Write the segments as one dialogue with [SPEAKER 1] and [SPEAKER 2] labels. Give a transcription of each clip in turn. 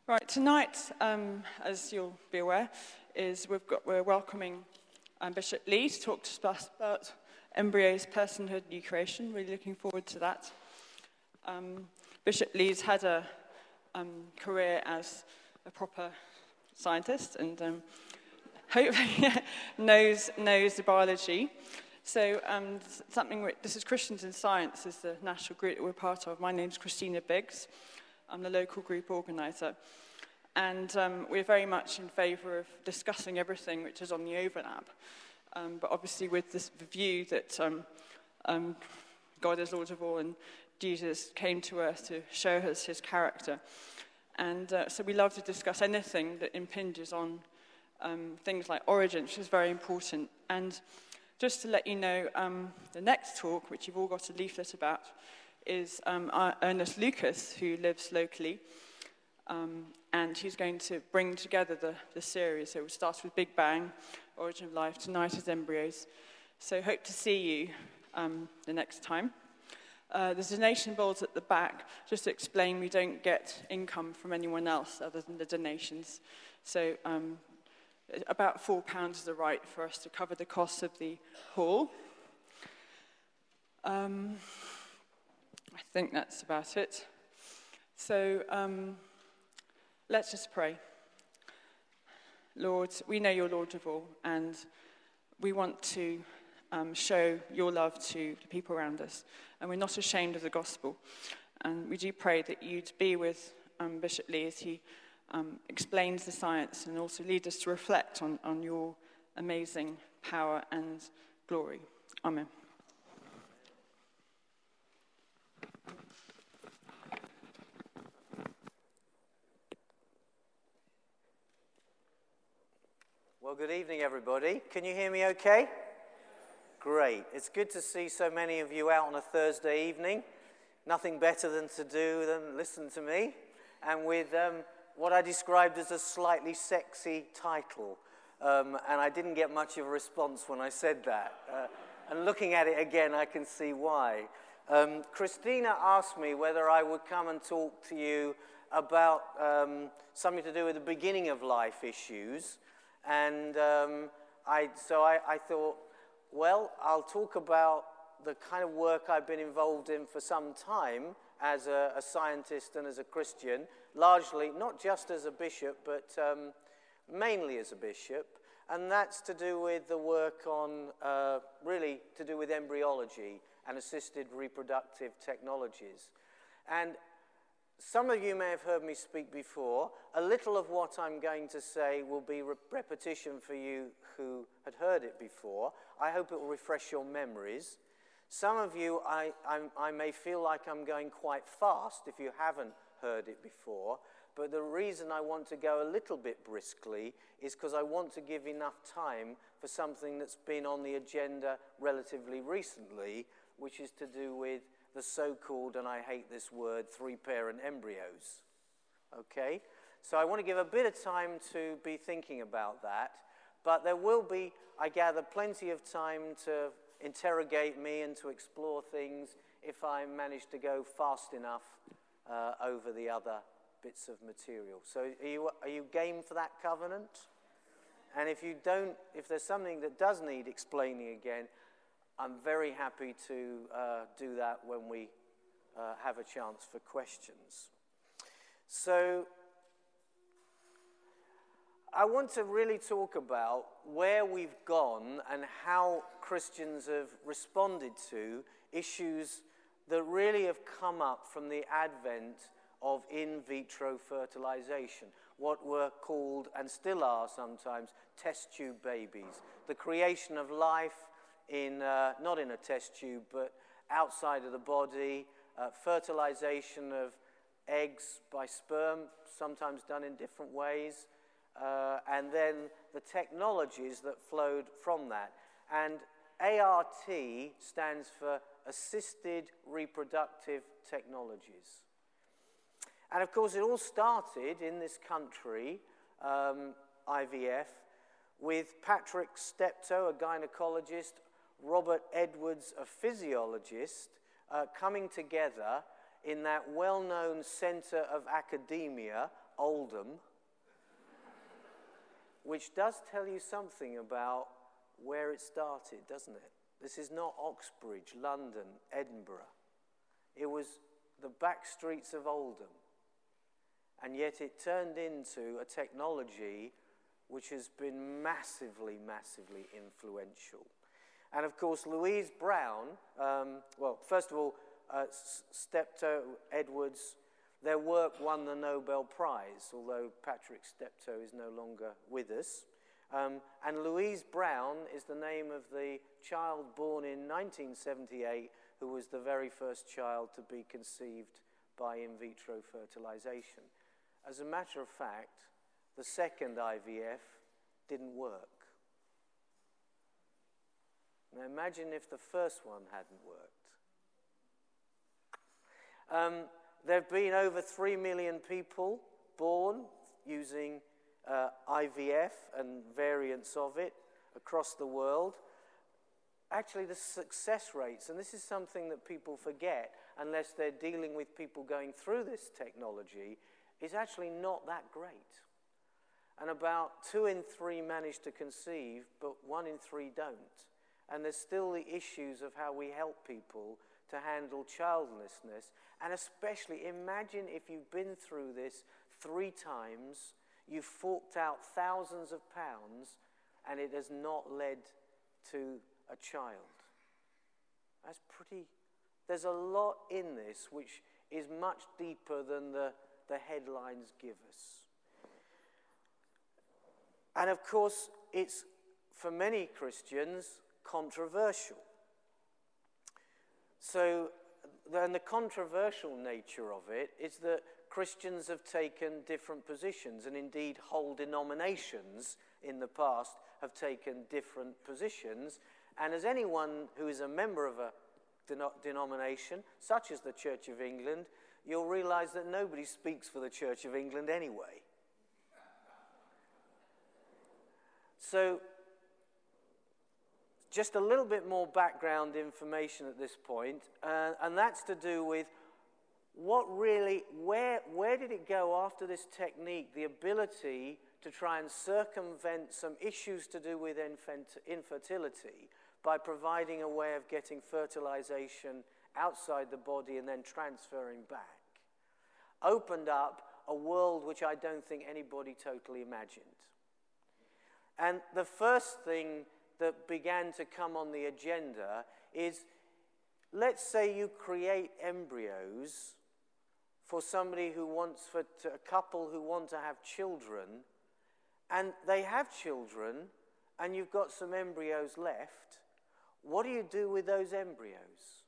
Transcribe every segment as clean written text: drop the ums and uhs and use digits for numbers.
[SPEAKER 1] Right, tonight, as you'll be aware, we're welcoming Bishop Lee to talk to us about embryos, personhood, new creation. Really looking forward to that. Bishop Lee's had a career as a proper scientist and hopefully knows the biology. So this is Christians in Science, is the national group that we're part of. My name's Christina Biggs. I'm the local group organiser. And we're very much in favour of discussing everything which is on the overlap. But obviously with this view that God is Lord of all and Jesus came to earth to show us his character. And so we love to discuss anything that impinges on things like origin, which is very important. And just to let you know, the next talk, which you've all got a leaflet about, is Ernest Lucas, who lives locally, and he's going to bring together the series. So we'll start with Big Bang, Origin of Life, tonight is Embryos. So hope to see you the next time. There's donation bowls at the back. Just to explain, we don't get income from anyone else other than the donations. So about £4 is the right for us to cover the costs of the hall. I think that's about it. So let's just pray. Lord, we know you're Lord of all, and we want to show your love to the people around us. And we're not ashamed of the gospel. And we do pray that you'd be with Bishop Lee as he explains the science and also lead us to reflect on your amazing power and glory. Amen.
[SPEAKER 2] Well, good evening, everybody. Can you hear me okay? Great. It's good to see so many of you out on a Thursday evening. Nothing better than listen to me. And with what I described as a slightly sexy title. And I didn't get much of a response when I said that. And looking at it again, I can see why. Christina asked me whether I would come and talk to you about something to do with the beginning of life issues. And I thought, well, I'll talk about the kind of work I've been involved in for some time as a scientist and as a Christian, largely, not just as a bishop, but mainly as a bishop. And that's to do with the work on, really to do with embryology and assisted reproductive technologies. And some of you may have heard me speak before. A little of what I'm going to say will be repetition for you who had heard it before. I hope it will refresh your memories. Some of you, I may feel like I'm going quite fast if you haven't heard it before. But the reason I want to go a little bit briskly is because I want to give enough time for something that's been on the agenda relatively recently, which is to do with the so-called, and I hate this word, three-parent embryos. Okay? So I want to give a bit of time to be thinking about that, but there will be, I gather, plenty of time to interrogate me and to explore things if I manage to go fast enough over the other bits of material. So are you game for that covenant? And if there's something that does need explaining again, I'm very happy to do that when we have a chance for questions. So I want to really talk about where we've gone and how Christians have responded to issues that really have come up from the advent of in vitro fertilization, what were called, and still are sometimes, test tube babies, the creation of life not in a test tube, but outside of the body, fertilization of eggs by sperm, sometimes done in different ways, and then the technologies that flowed from that. And ART stands for Assisted Reproductive Technologies. And of course, it all started in this country, IVF, with Patrick Steptoe, a gynecologist, Robert Edwards, a physiologist, coming together in that well-known center of academia Oldham, which does tell you something about where it started, doesn't it? This is not Oxbridge, London, Edinburgh. It was the back streets of Oldham. And yet it turned into a technology which has been massively, massively influential. And of course, Louise Brown, first of all, Steptoe, Edwards, their work won the Nobel Prize, although Patrick Steptoe is no longer with us. And Louise Brown is the name of the child born in 1978 who was the very first child to be conceived by in vitro fertilization. As a matter of fact, the second IVF didn't work. Now imagine if the first one hadn't worked. There have been over 3 million people born using IVF and variants of it across the world. Actually, the success rates, and this is something that people forget unless they're dealing with people going through this technology, is actually not that great. And about 2 in 3 manage to conceive, but 1 in 3 don't. And there's still the issues of how we help people to handle childlessness. And especially, imagine if you've been through this 3 times, you've forked out thousands of pounds, and it has not led to a child. That's pretty... There's a lot in this which is much deeper than the headlines give us. And of course, it's, for many Christians, controversial. So, and the controversial nature of it is that Christians have taken different positions, and indeed whole denominations in the past have taken different positions. And as anyone who is a member of a denomination, such as the Church of England, you'll realize that nobody speaks for the Church of England anyway. So, just a little bit more background information at this point, and that's to do with what really, where did it go after this technique, the ability to try and circumvent some issues to do with infertility by providing a way of getting fertilization outside the body and then transferring back. Opened up a world which I don't think anybody totally imagined. And the first thing that began to come on the agenda is, let's say you create embryos for somebody who wants, a couple who want to have children, and they have children, and you've got some embryos left. What do you do with those embryos?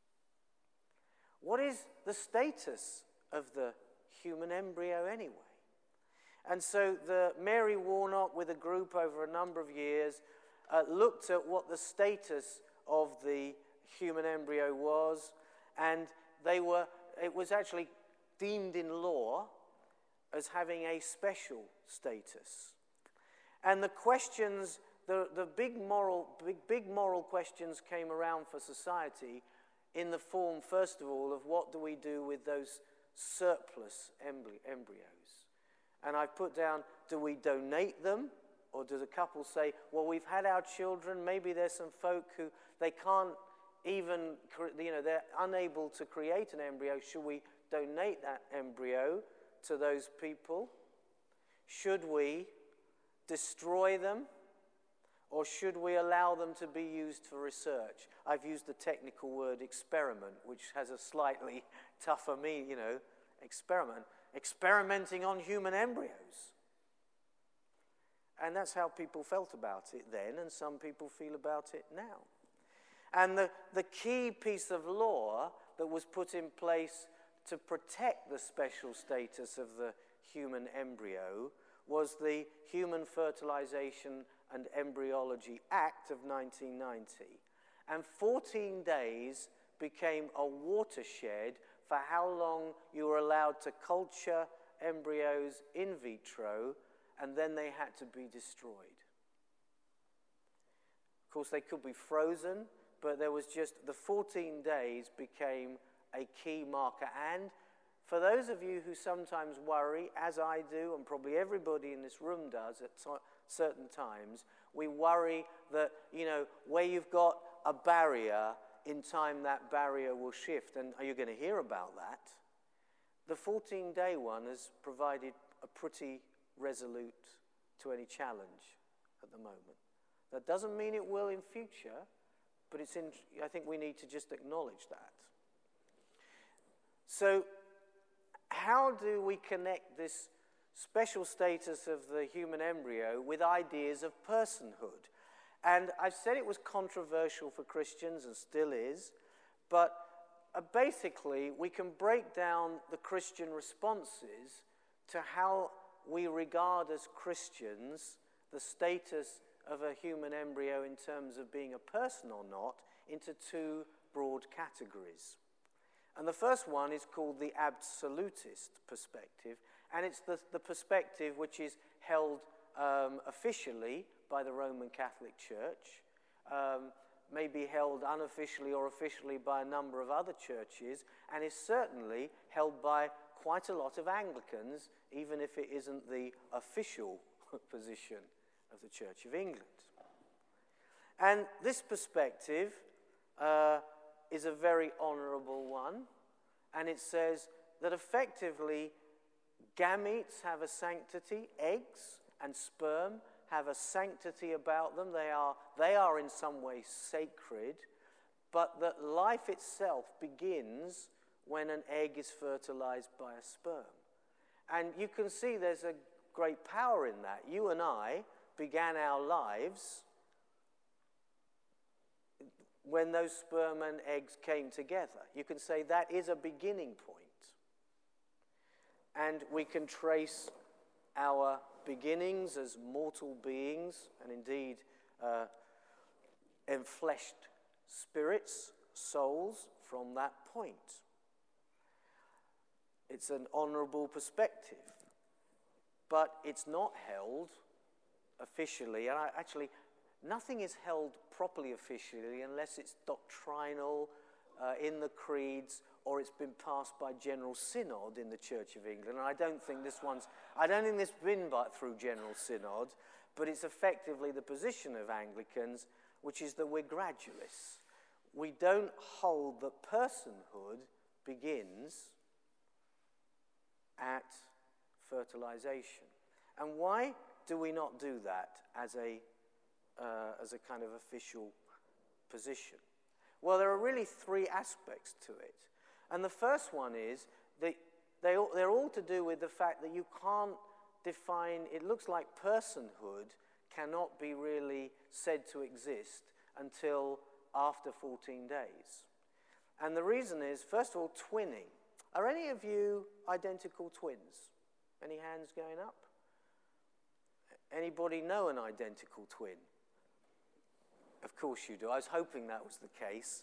[SPEAKER 2] What is the status of the human embryo anyway? And so Mary Warnock, with a group over a number of years, looked at what the status of the human embryo was, and it was actually deemed in law as having a special status. And the questions, the big moral questions came around for society in the form, first of all, of what do we do with those surplus embryos? And I've put down, do we donate them? Or does a couple say, well, we've had our children, maybe there's some folk who they can't even, they're unable to create an embryo. Should we donate that embryo to those people? Should we destroy them? Or should we allow them to be used for research? I've used the technical word experiment, which has a slightly tougher meaning, experiment. Experimenting on human embryos. And that's how people felt about it then, and some people feel about it now. And the key piece of law that was put in place to protect the special status of the human embryo was the Human Fertilization and Embryology Act of 1990. And 14 days became a watershed for how long you were allowed to culture embryos in vitro, and then they had to be destroyed. Of course, they could be frozen, but there was just, the 14 days became a key marker. And For those of you who sometimes worry, as I do, and probably everybody in this room does at certain times, we worry that, where you've got a barrier, in time that barrier will shift. And are you going to hear about that? The 14-day one has provided a pretty resolute to any challenge at the moment. That doesn't mean it will in future, but I think we need to just acknowledge that. So, how do we connect this special status of the human embryo with ideas of personhood? And I've said it was controversial for Christians and still is, but basically we can break down the Christian responses to how we regard as Christians the status of a human embryo in terms of being a person or not into two broad categories. And the first one is called the absolutist perspective, and it's the perspective which is held officially by the Roman Catholic Church, may be held unofficially or officially by a number of other churches, and is certainly held by quite a lot of Anglicans, even if it isn't the official position of the Church of England. And this perspective is a very honourable one, and it says that effectively gametes have a sanctity, eggs and sperm have a sanctity about them. They are in some way sacred, but that life itself begins when an egg is fertilized by a sperm. And you can see there's a great power in that. You and I began our lives when those sperm and eggs came together. You can say that is a beginning point. And we can trace our beginnings as mortal beings, and indeed enfleshed spirits, souls, from that point. It's an honourable perspective, but it's not held officially, and actually nothing is held properly officially unless it's doctrinal in the creeds, or it's been passed by General Synod in the Church of England. And I don't think this has been through General Synod, but it's effectively the position of Anglicans, which is that we're gradualists. We don't hold that personhood begins at fertilization. And why do we not do that as a kind of official position? Well, there are really three aspects to it. And the first one is that they're all to do with the fact that you can't define, it looks like personhood cannot be really said to exist until after 14 days. And the reason is, first of all, twinning. Are any of you identical twins? Any hands going up? Anybody know an identical twin? Of course you do. I was hoping that was the case.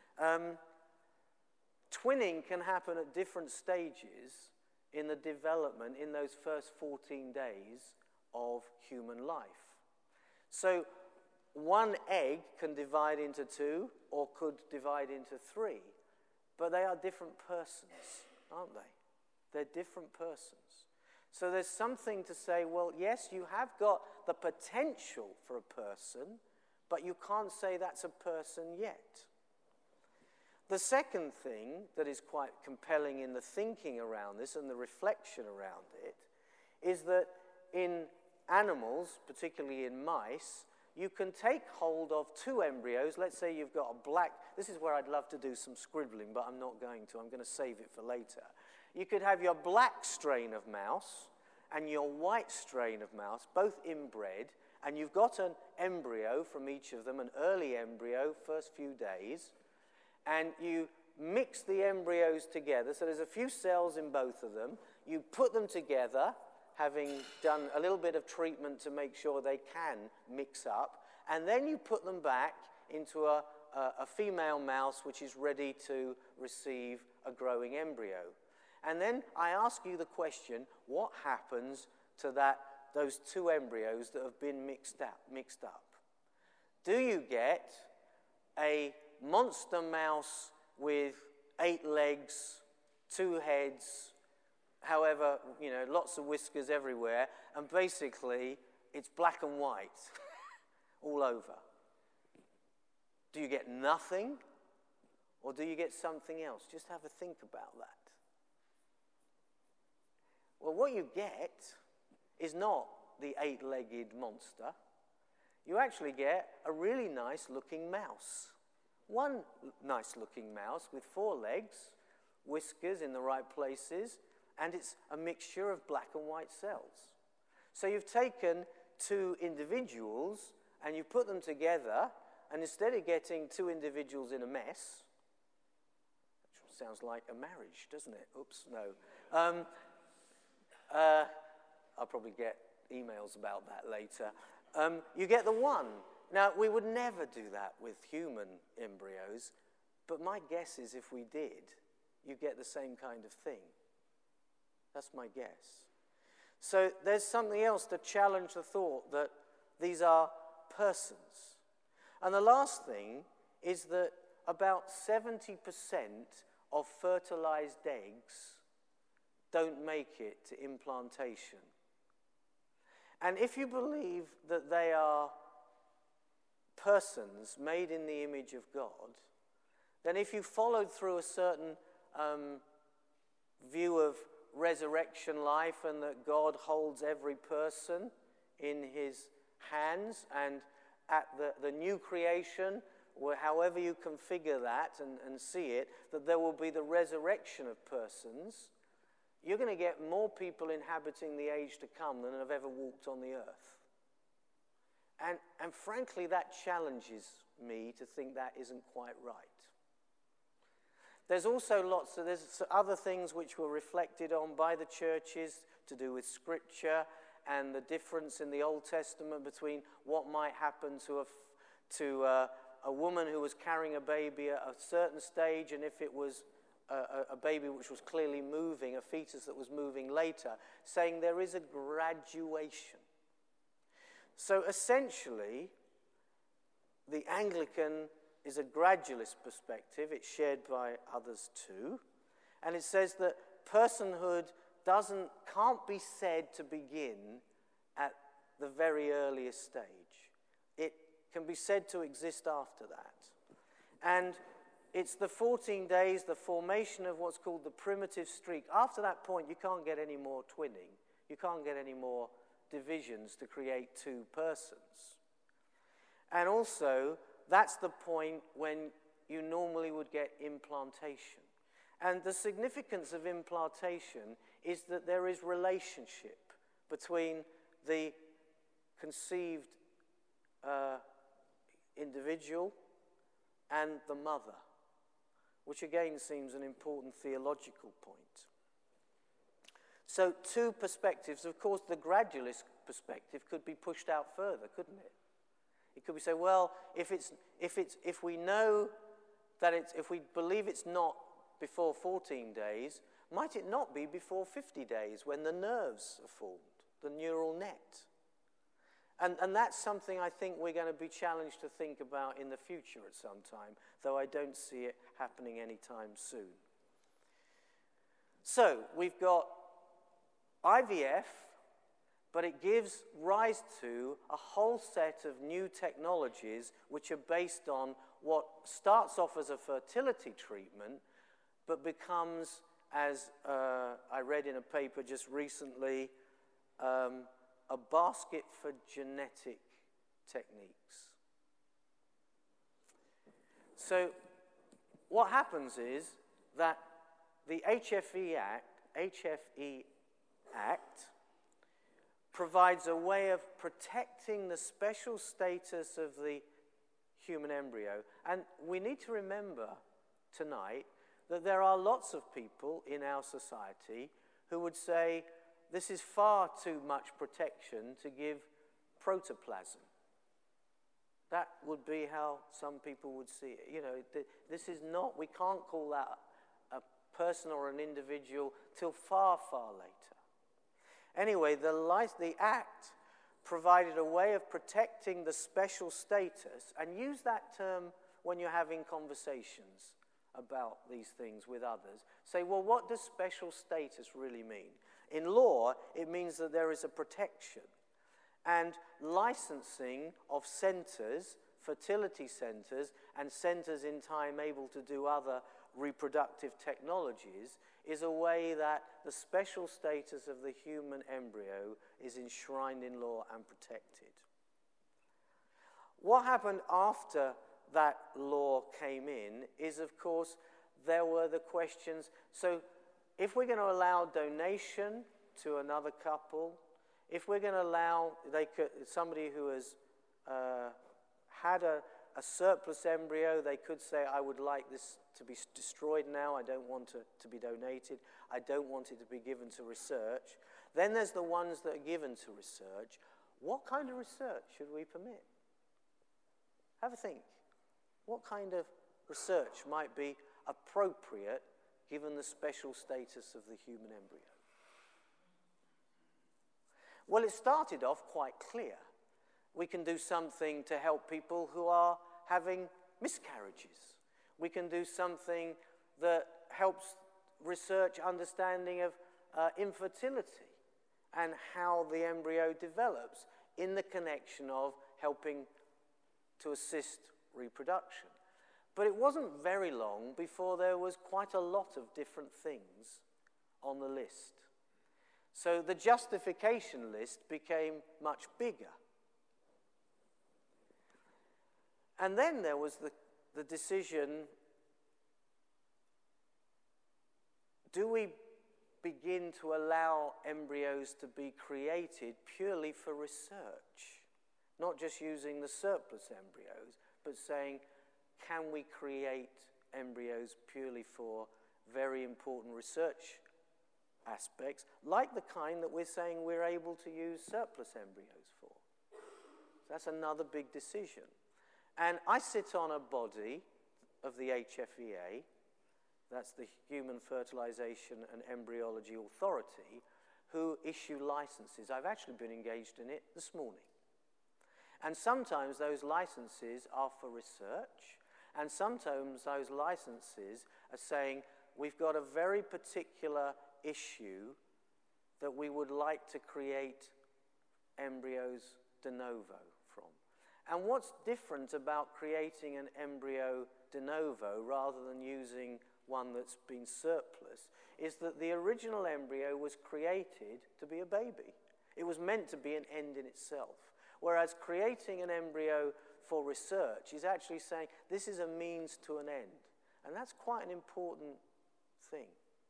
[SPEAKER 2] Twinning can happen at different stages in the development in those first 14 days of human life. So one egg can divide into two or could divide into three, but they are different persons, aren't they? They're different persons. So there's something to say, well, yes, you have got the potential for a person, but you can't say that's a person yet. The second thing that is quite compelling in the thinking around this and the reflection around it is that in animals, particularly in mice, you can take hold of two embryos. Let's say you've got a black, this is where I'd love to do some scribbling, but I'm not going to. I'm going to save it for later. You could have your black strain of mouse and your white strain of mouse, both inbred, and you've got an embryo from each of them, an early embryo, first few days, and you mix the embryos together. So there's a few cells in both of them. You put them together, having done a little bit of treatment to make sure they can mix up, and then you put them back into a female mouse which is ready to receive a growing embryo. And then I ask you the question, what happens to those two embryos that have been mixed up? Do you get a monster mouse with 8 legs, 2 heads, however, lots of whiskers everywhere, and basically it's black and white all over. Do you get nothing, or do you get something else? Just have a think about that. Well, what you get is not the 8-legged monster. You actually get a really nice-looking mouse. One nice-looking mouse with 4 legs, whiskers in the right places, and it's a mixture of black and white cells. So you've taken 2 individuals and you put them together, and instead of getting 2 individuals in a mess, which sounds like a marriage, doesn't it? Oops, no. I'll probably get emails about that later. You get the one. Now, we would never do that with human embryos, but my guess is if we did, you get the same kind of thing. That's my guess. So there's something else to challenge the thought that these are persons. And the last thing is that about 70% of fertilized eggs don't make it to implantation. And if you believe that they are persons made in the image of God, then if you followed through a certain view of resurrection life and that God holds every person in his hands, and at the new creation, or however you configure that and see it, that there will be the resurrection of persons, you're going to get more people inhabiting the age to come than have ever walked on the earth. And frankly, that challenges me to think that isn't quite right. There's also there's other things which were reflected on by the churches to do with Scripture and the difference in the Old Testament between what might happen to a woman who was carrying a baby at a certain stage, and if it was a baby which was clearly moving, a fetus that was moving later, saying there is a graduation. So essentially, the Anglican is a gradualist perspective. It's shared by others too. And it says that personhood can't be said to begin at the very earliest stage. It can be said to exist after that. And it's the 14 days, the formation of what's called the primitive streak. After that point, you can't get any more twinning. You can't get any more divisions to create 2 persons. And also, that's the point when you normally would get implantation. And the significance of implantation is that there is relationship between the conceived individual and the mother, which again seems an important theological point. So 2 perspectives. Of course, the gradualist perspective could be pushed out further, couldn't it? It could be say, well, if we know that if we believe it's not before 14 days, might it not be before 50 days when the nerves are formed, the neural net? And that's something I think we're going to be challenged to think about in the future at some time, though I don't see it happening anytime soon. So we've got IVF, but it gives rise to a whole set of new technologies which are based on what starts off as a fertility treatment, but becomes, as I read in a paper just recently, a basket for genetic techniques. So what happens is that the HFE Act provides a way of protecting the special status of the human embryo. And we need to remember tonight that there are lots of people in our society who would say this is far too much protection to give protoplasm. That would be how some people would see it. You know, this is not, we can't call that a person or an individual till far, far later. Anyway, the Act provided a way of protecting the special status, and use that term when you're having conversations about these things with others, say, well, what does special status really mean? In law, it means that there is a protection. And licensing of centers, fertility centers, and centers in time able to do other reproductive technologies is a way that the special status of the human embryo is enshrined in law and protected. What happened after that law came in is, of course, there were the questions. So if we're going to allow donation to another couple, if we're going to allow somebody who has had a surplus embryo, they could say, I would like this to be destroyed now. I don't want it to be donated. I don't want it to be given to research. Then there's the ones that are given to research. What kind of research should we permit? Have a think. What kind of research might be appropriate given the special status of the human embryo? Well, it started off quite clear. We can do something to help people who are having miscarriages. We can do something that helps research understanding of infertility and how the embryo develops in the connection of helping to assist reproduction. But it wasn't very long before there was quite a lot of different things on the list. So the justification list became much bigger. And then there was the decision, do we begin to allow embryos to be created purely for research? Not just using the surplus embryos, but saying, can we create embryos purely for very important research aspects, like the kind that we're saying we're able to use surplus embryos for? So that's another big decision. And I sit on a body of the HFEA, that's the Human Fertilization and Embryology Authority, who issue licenses. I've actually been engaged in it this morning. And sometimes those licenses are for research, and sometimes those licenses are saying, we've got a very particular issue that we would like to create embryos de novo from. And what's different about creating an embryo de novo rather than using one that's been surplus is that the original embryo was created to be a baby. It was meant to be an end in itself. Whereas creating an embryo for research is actually saying this is a means to an end. And that's quite an important thing.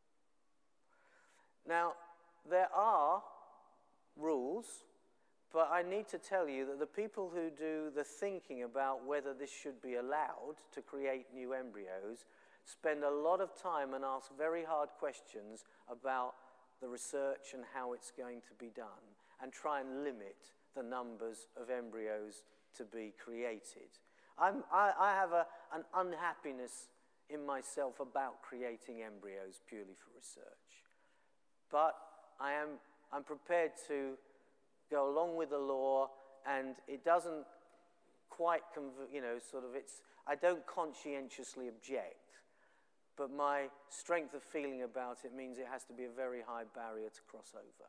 [SPEAKER 2] Now, there are rules, but I need to tell you that the people who do the thinking about whether this should be allowed to create new embryos spend a lot of time and ask very hard questions about the research and how it's going to be done, and try and limit the numbers of embryos to be created. I have an unhappiness in myself about creating embryos purely for research. But I'm prepared to go along with the law, and it doesn't quite, I don't conscientiously object, but my strength of feeling about it means it has to be a very high barrier to cross over.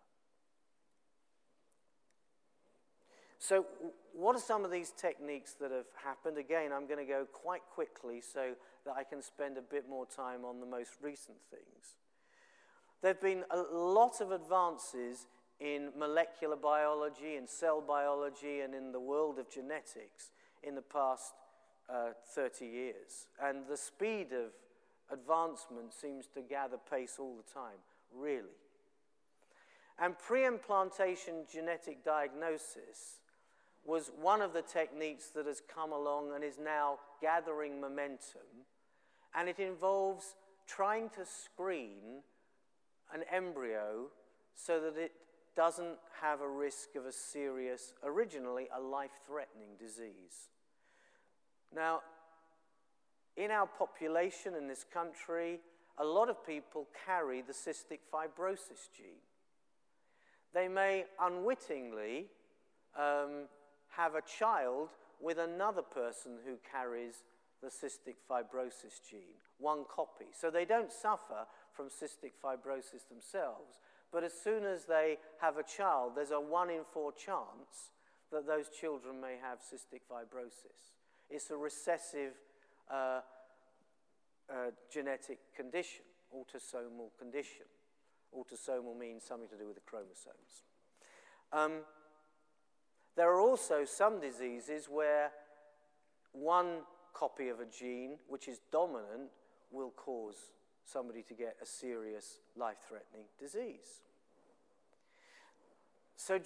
[SPEAKER 2] So what are some of these techniques that have happened? Again, I'm going to go quite quickly so that I can spend a bit more time on the most recent things. There have been a lot of advances in molecular biology, in cell biology, and in the world of genetics in the past 30 years. And the speed of advancement seems to gather pace all the time, really. And pre-implantation genetic diagnosis was one of the techniques that has come along and is now gathering momentum. And it involves trying to screen an embryo so that it doesn't have a risk of a serious, originally a life-threatening disease. Now, in our population in this country, a lot of people carry the cystic fibrosis gene. They may unwittingly have a child with another person who carries the cystic fibrosis gene, one copy. So they don't suffer from cystic fibrosis themselves, but as soon as they have a child, there's a 1 in 4 chance that those children may have cystic fibrosis. It's a recessive genetic condition, autosomal condition. Autosomal means something to do with the chromosomes. There are also some diseases where one copy of a gene, which is dominant, will cause somebody to get a serious life-threatening disease. So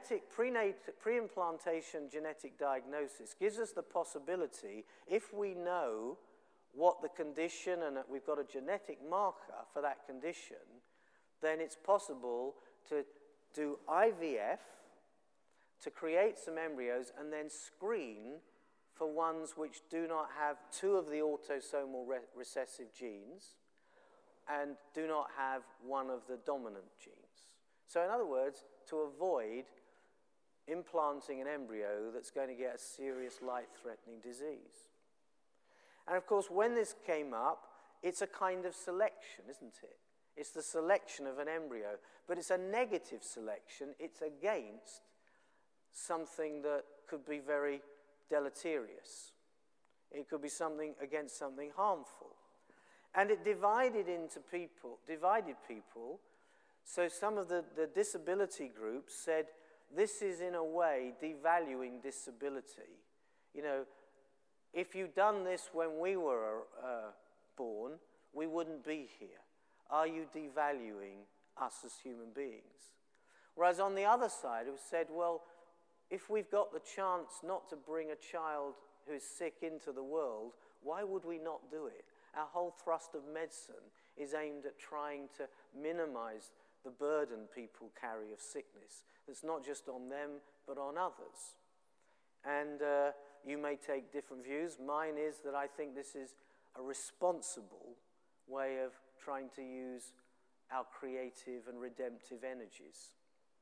[SPEAKER 2] pre-implantation genetic diagnosis gives us the possibility, if we know what the condition and that we've got a genetic marker for that condition, then it's possible to do IVF, to create some embryos, and then screen for ones which do not have 2 of the autosomal recessive genes and do not have 1 of the dominant genes. So in other words, to avoid implanting an embryo that's going to get a serious life-threatening disease. And of course, when this came up, it's a kind of selection, isn't it? It's the selection of an embryo, but it's a negative selection. It's against something that could be very deleterious. It could be something against something harmful. And it divided people. So some of the disability groups said, this is in a way devaluing disability. You know, if you'd done this when we were born, we wouldn't be here. Are you devaluing us as human beings? Whereas on the other side, it was said, well, if we've got the chance not to bring a child who's sick into the world, why would we not do it? Our whole thrust of medicine is aimed at trying to minimize the burden people carry of sickness. That's not just on them, but on others. And you may take different views. Mine is that I think this is a responsible way of trying to use our creative and redemptive energies.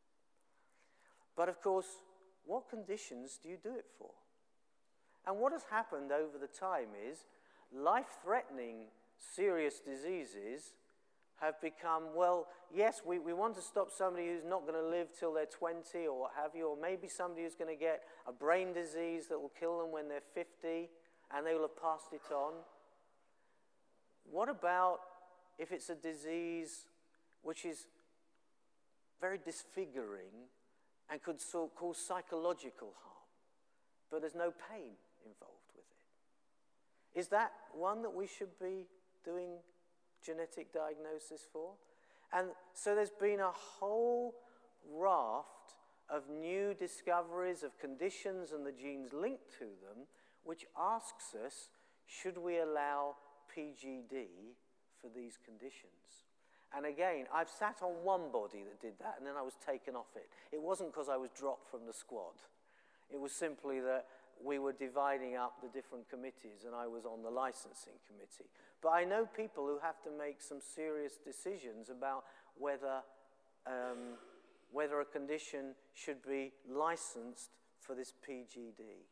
[SPEAKER 2] But of course, what conditions do you do it for? And what has happened over the time is life-threatening serious diseases have become, well, yes, we want to stop somebody who's not going to live till they're 20 or what have you, or maybe somebody who's going to get a brain disease that will kill them when they're 50 and they will have passed it on. What about if it's a disease which is very disfiguring and could cause psychological harm, but there's no pain involved with it? Is that one that we should be doing genetic diagnosis for? And so there's been a whole raft of new discoveries of conditions and the genes linked to them, which asks us, should we allow PGD for these conditions? And again, I've sat on one body that did that, and then I was taken off it. It wasn't because I was dropped from the squad. It was simply that we were dividing up the different committees, and I was on the licensing committee. But I know people who have to make some serious decisions about whether a condition should be licensed for this PGD.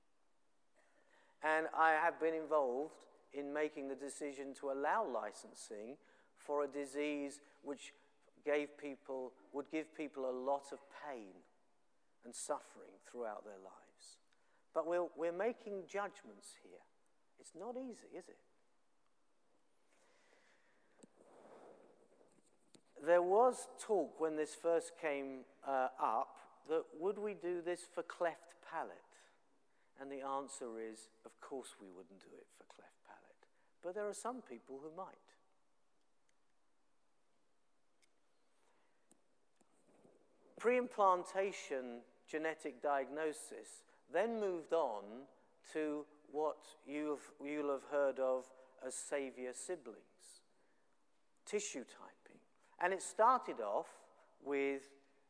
[SPEAKER 2] And I have been involved in making the decision to allow licensing for a disease which would give people a lot of pain and suffering throughout their lives. But we're making judgments here. It's not easy, is it? There was talk when this first came up that would we do this for cleft palate? And the answer is, of course we wouldn't do it for cleft palate. But there are some people who might. Pre-implantation genetic diagnosis then moved on to what you'll have heard of as savior siblings, tissue typing. And it started off with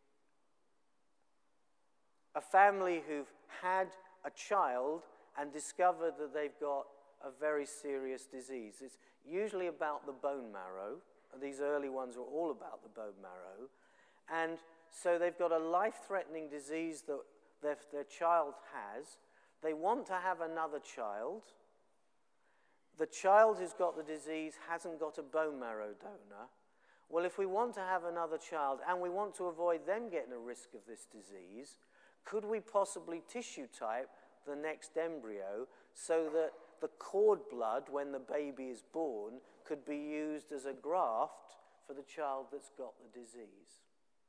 [SPEAKER 2] a family who've had a child and discovered that they've got a very serious disease. It's usually about the bone marrow, and these early ones are all about the bone marrow. And so they've got a life-threatening disease that their child has. They want to have another child, the child who's got the disease hasn't got a bone marrow donor. Well, if we want to have another child and we want to avoid them getting a risk of this disease, could we possibly tissue type the next embryo so that the cord blood, when the baby is born, could be used as a graft for the child that's got the disease?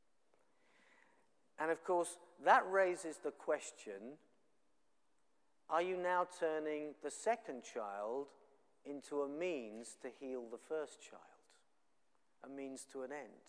[SPEAKER 2] And of course, that raises the question, are you now turning the second child into a means to heal the first child? A means to an end.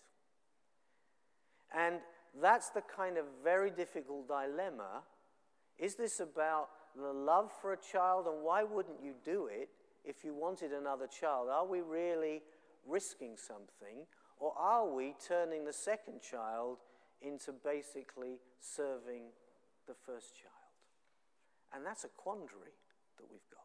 [SPEAKER 2] And that's the kind of very difficult dilemma. Is this about the love for a child, and why wouldn't you do it if you wanted another child? Are we really risking something, or are we turning the second child into basically serving the first child? And that's a quandary that we've got.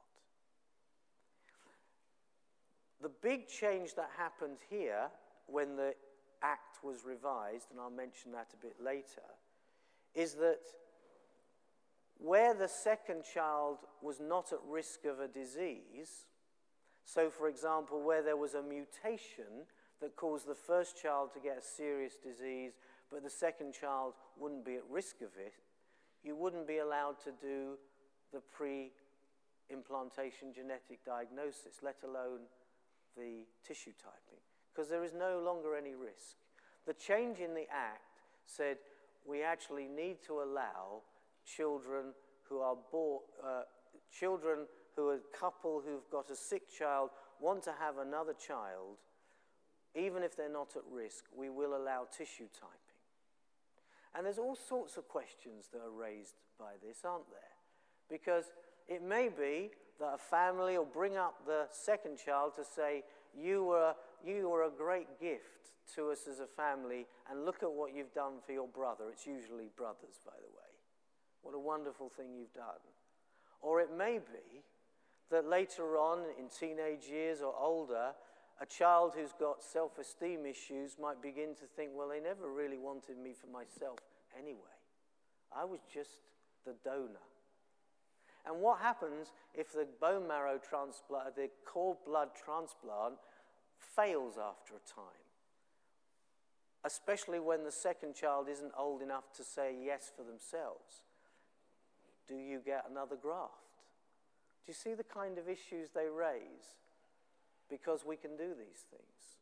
[SPEAKER 2] The big change that happened here when the Act was revised, and I'll mention that a bit later, is that where the second child was not at risk of a disease, so for example, where there was a mutation that caused the first child to get a serious disease, but the second child wouldn't be at risk of it, you wouldn't be allowed to do the pre-implantation genetic diagnosis, let alone the tissue typing, because there is no longer any risk. The change in the Act said we actually need to allow children who are children who are a couple who've got a sick child, want to have another child, even if they're not at risk, we will allow tissue typing. And there's all sorts of questions that are raised by this, aren't there? Because it may be that a family will bring up the second child to say, you were a great gift to us as a family, and look at what you've done for your brother. It's usually brothers, by the way. What a wonderful thing you've done. Or it may be that later on, in teenage years or older, a child who's got self-esteem issues might begin to think, well, they never really wanted me for myself anyway. I was just the donor. And what happens if the bone marrow transplant, the cord blood transplant, fails after a time? Especially when the second child isn't old enough to say yes for themselves. Do you get another graft? Do you see the kind of issues they raise? Because we can do these things.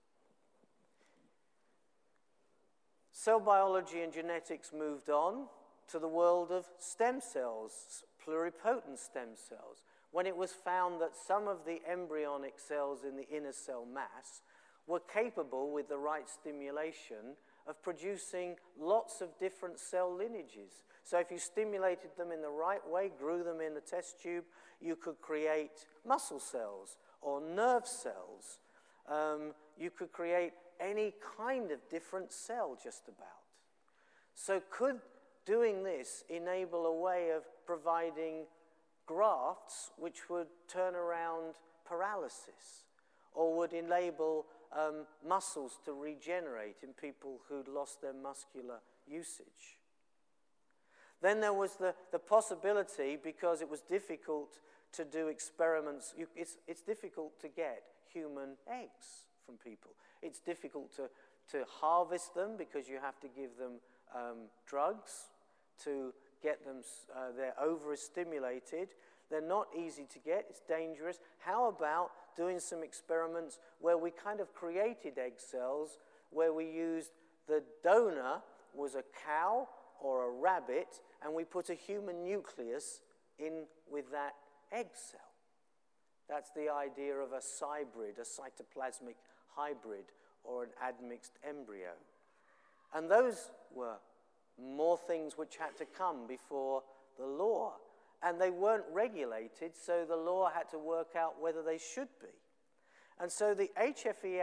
[SPEAKER 2] Cell biology and genetics moved on to the world of stem cells, pluripotent stem cells, when it was found that some of the embryonic cells in the inner cell mass were capable, with the right stimulation, of producing lots of different cell lineages. So if you stimulated them in the right way, grew them in the test tube, you could create muscle cells or nerve cells. You could create any kind of different cell just about. So could doing this enable a way of providing grafts which would turn around paralysis, or would enable muscles to regenerate in people who'd lost their muscular usage? Then there was the possibility, because it was difficult to do experiments, it's difficult to get human eggs from people. It's difficult to harvest them because you have to give them drugs to get them, they're overstimulated. They're not easy to get, it's dangerous. How about doing some experiments where we kind of created egg cells, where we used the donor was a cow or a rabbit, and we put a human nucleus in with that egg cell. That's the idea of a cybrid, a cytoplasmic hybrid, or an admixed embryo. And those were more things which had to come before the law. And they weren't regulated, so the law had to work out whether they should be. And so the HFE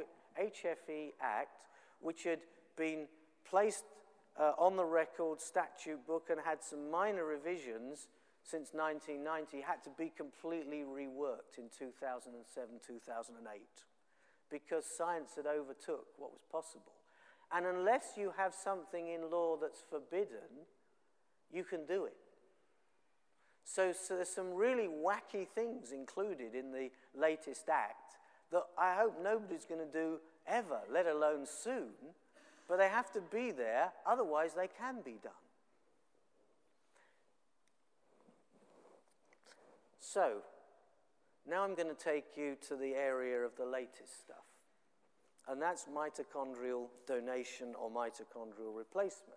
[SPEAKER 2] Act, which had been placed on the record statute book and had some minor revisions since 1990, had to be completely reworked in 2007, 2008, because science had overtook what was possible. And unless you have something in law that's forbidden, you can do it. So there's some really wacky things included in the latest act that I hope nobody's going to do ever, let alone soon, but they have to be there, otherwise they can be done. So, now I'm going to take you to the area of the latest stuff, and that's mitochondrial donation or mitochondrial replacement.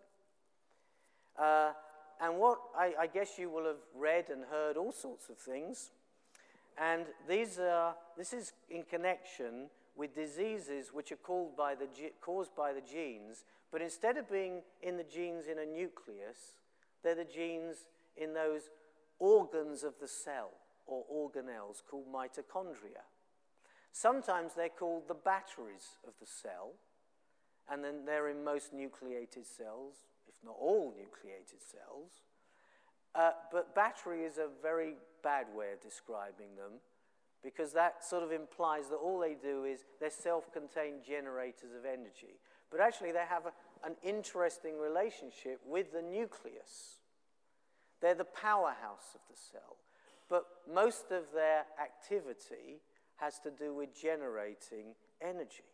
[SPEAKER 2] And what I guess you will have read and heard all sorts of things, and this is in connection with diseases which are caused by the genes, but instead of being in the genes in a nucleus, they're the genes in those organs of the cell, or organelles, called mitochondria. Sometimes they're called the batteries of the cell, and then they're in most nucleated cells, if not all nucleated cells. But battery is a very bad way of describing them, because that sort of implies that all they do is they're self-contained generators of energy. But actually they have an interesting relationship with the nucleus. They're the powerhouse of the cell. But most of their activity has to do with generating energy.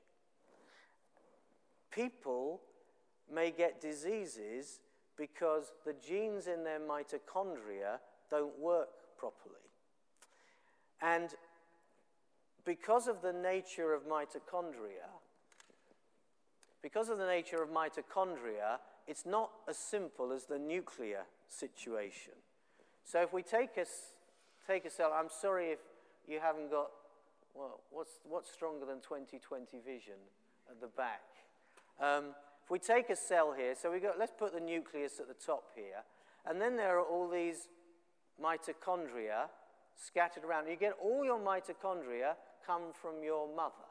[SPEAKER 2] People may get diseases because the genes in their mitochondria don't work properly. And because of the nature of mitochondria, it's not as simple as the nuclear situation. So if we take a cell, I'm sorry if you haven't got, well, what's stronger than 20/20 vision at the back? If we take a cell here, so let's put the nucleus at the top here, and then there are all these mitochondria scattered around. You get all your mitochondria come from your mother.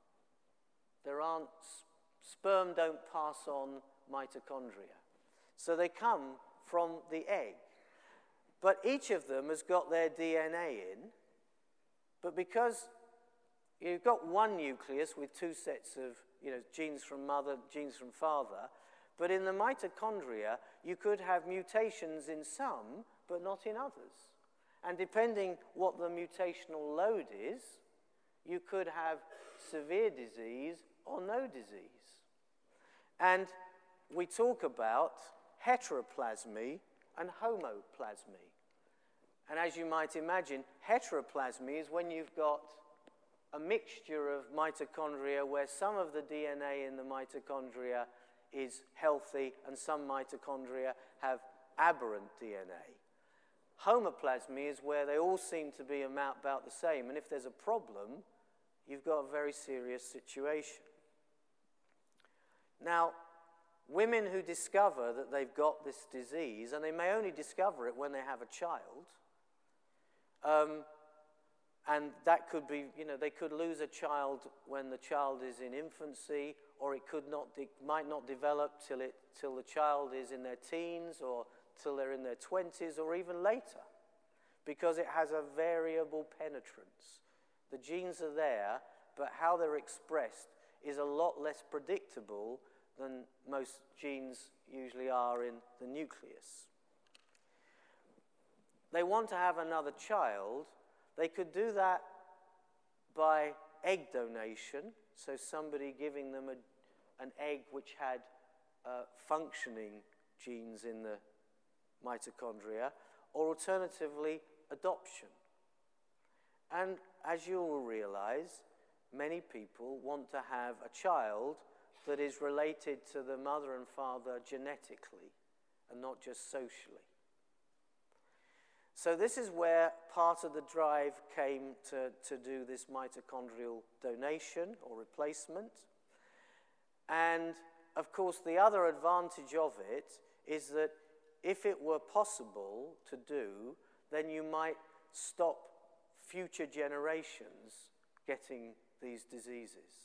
[SPEAKER 2] Sperm don't pass on mitochondria. So they come from the egg. But each of them has got their DNA in, but because you've got one nucleus with two sets of genes from mother, genes from father, but in the mitochondria, you could have mutations in some, but not in others. And depending what the mutational load is, you could have severe disease or no disease. And we talk about heteroplasmy and homoplasmy. And as you might imagine, heteroplasmy is when you've got a mixture of mitochondria where some of the DNA in the mitochondria is healthy and some mitochondria have aberrant DNA. Homoplasmy is where they all seem to be about the same, and if there's a problem, you've got a very serious situation. Now, women who discover that they've got this disease, and they may only discover it when they have a child, and that could be, they could lose a child when the child is in infancy, or it might not develop till the child is in their teens, or till they're in their 20s, or even later, because it has a variable penetrance. The genes are there, but how they're expressed is a lot less predictable than most genes usually are in the nucleus. They want to have another child. They could do that by egg donation, so somebody giving them an egg which had functioning genes in the mitochondria, or alternatively, adoption. And as you will realize, many people want to have a child that is related to the mother and father genetically and not just socially. So this is where part of the drive came to do this mitochondrial donation or replacement. And of course, the other advantage of it is that if it were possible to do, then you might stop future generations getting these diseases.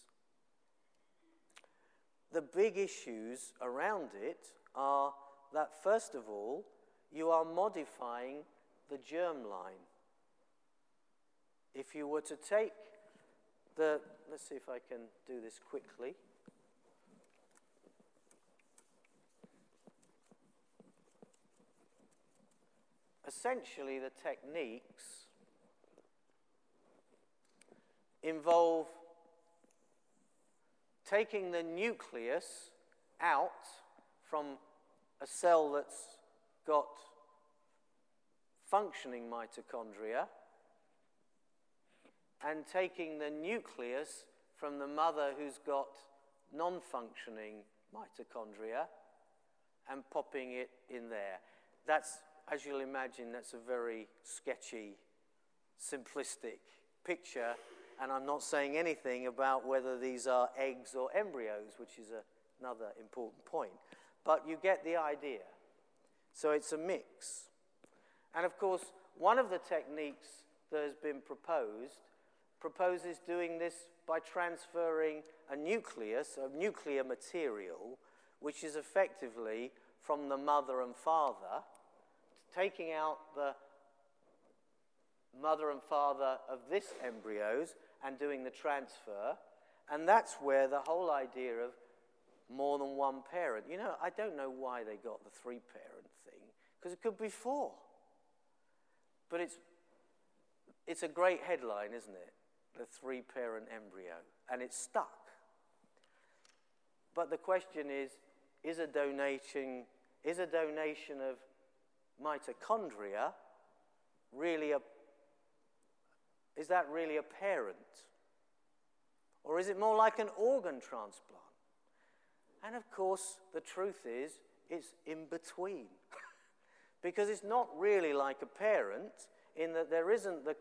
[SPEAKER 2] The big issues around it are that, first of all, you are modifying the germline. If you were to take let's see if I can do this quickly. essentially the techniques involve taking the nucleus out from a cell that's got functioning mitochondria and taking the nucleus from the mother who's got non-functioning mitochondria and popping it in there. That's, as you'll imagine, that's a very sketchy, simplistic picture, and I'm not saying anything about whether these are eggs or embryos, which is another important point. But you get the idea. So it's a mix. And of course, one of the techniques that has been proposes doing this by transferring a nucleus, a nuclear material, which is effectively from the mother and father, taking out the mother and father of this embryos and doing the transfer. And that's where the whole idea of more than one parent. You know, I don't know why they got the 3-parent thing, because it could be 4. But it's a great headline, isn't it? The 3-parent embryo. And it's stuck. But the question is a donation of mitochondria really is that really a parent? Or is it more like an organ transplant? And of course, the truth is, it's in between. Because it's not really like a parent in that there isn't the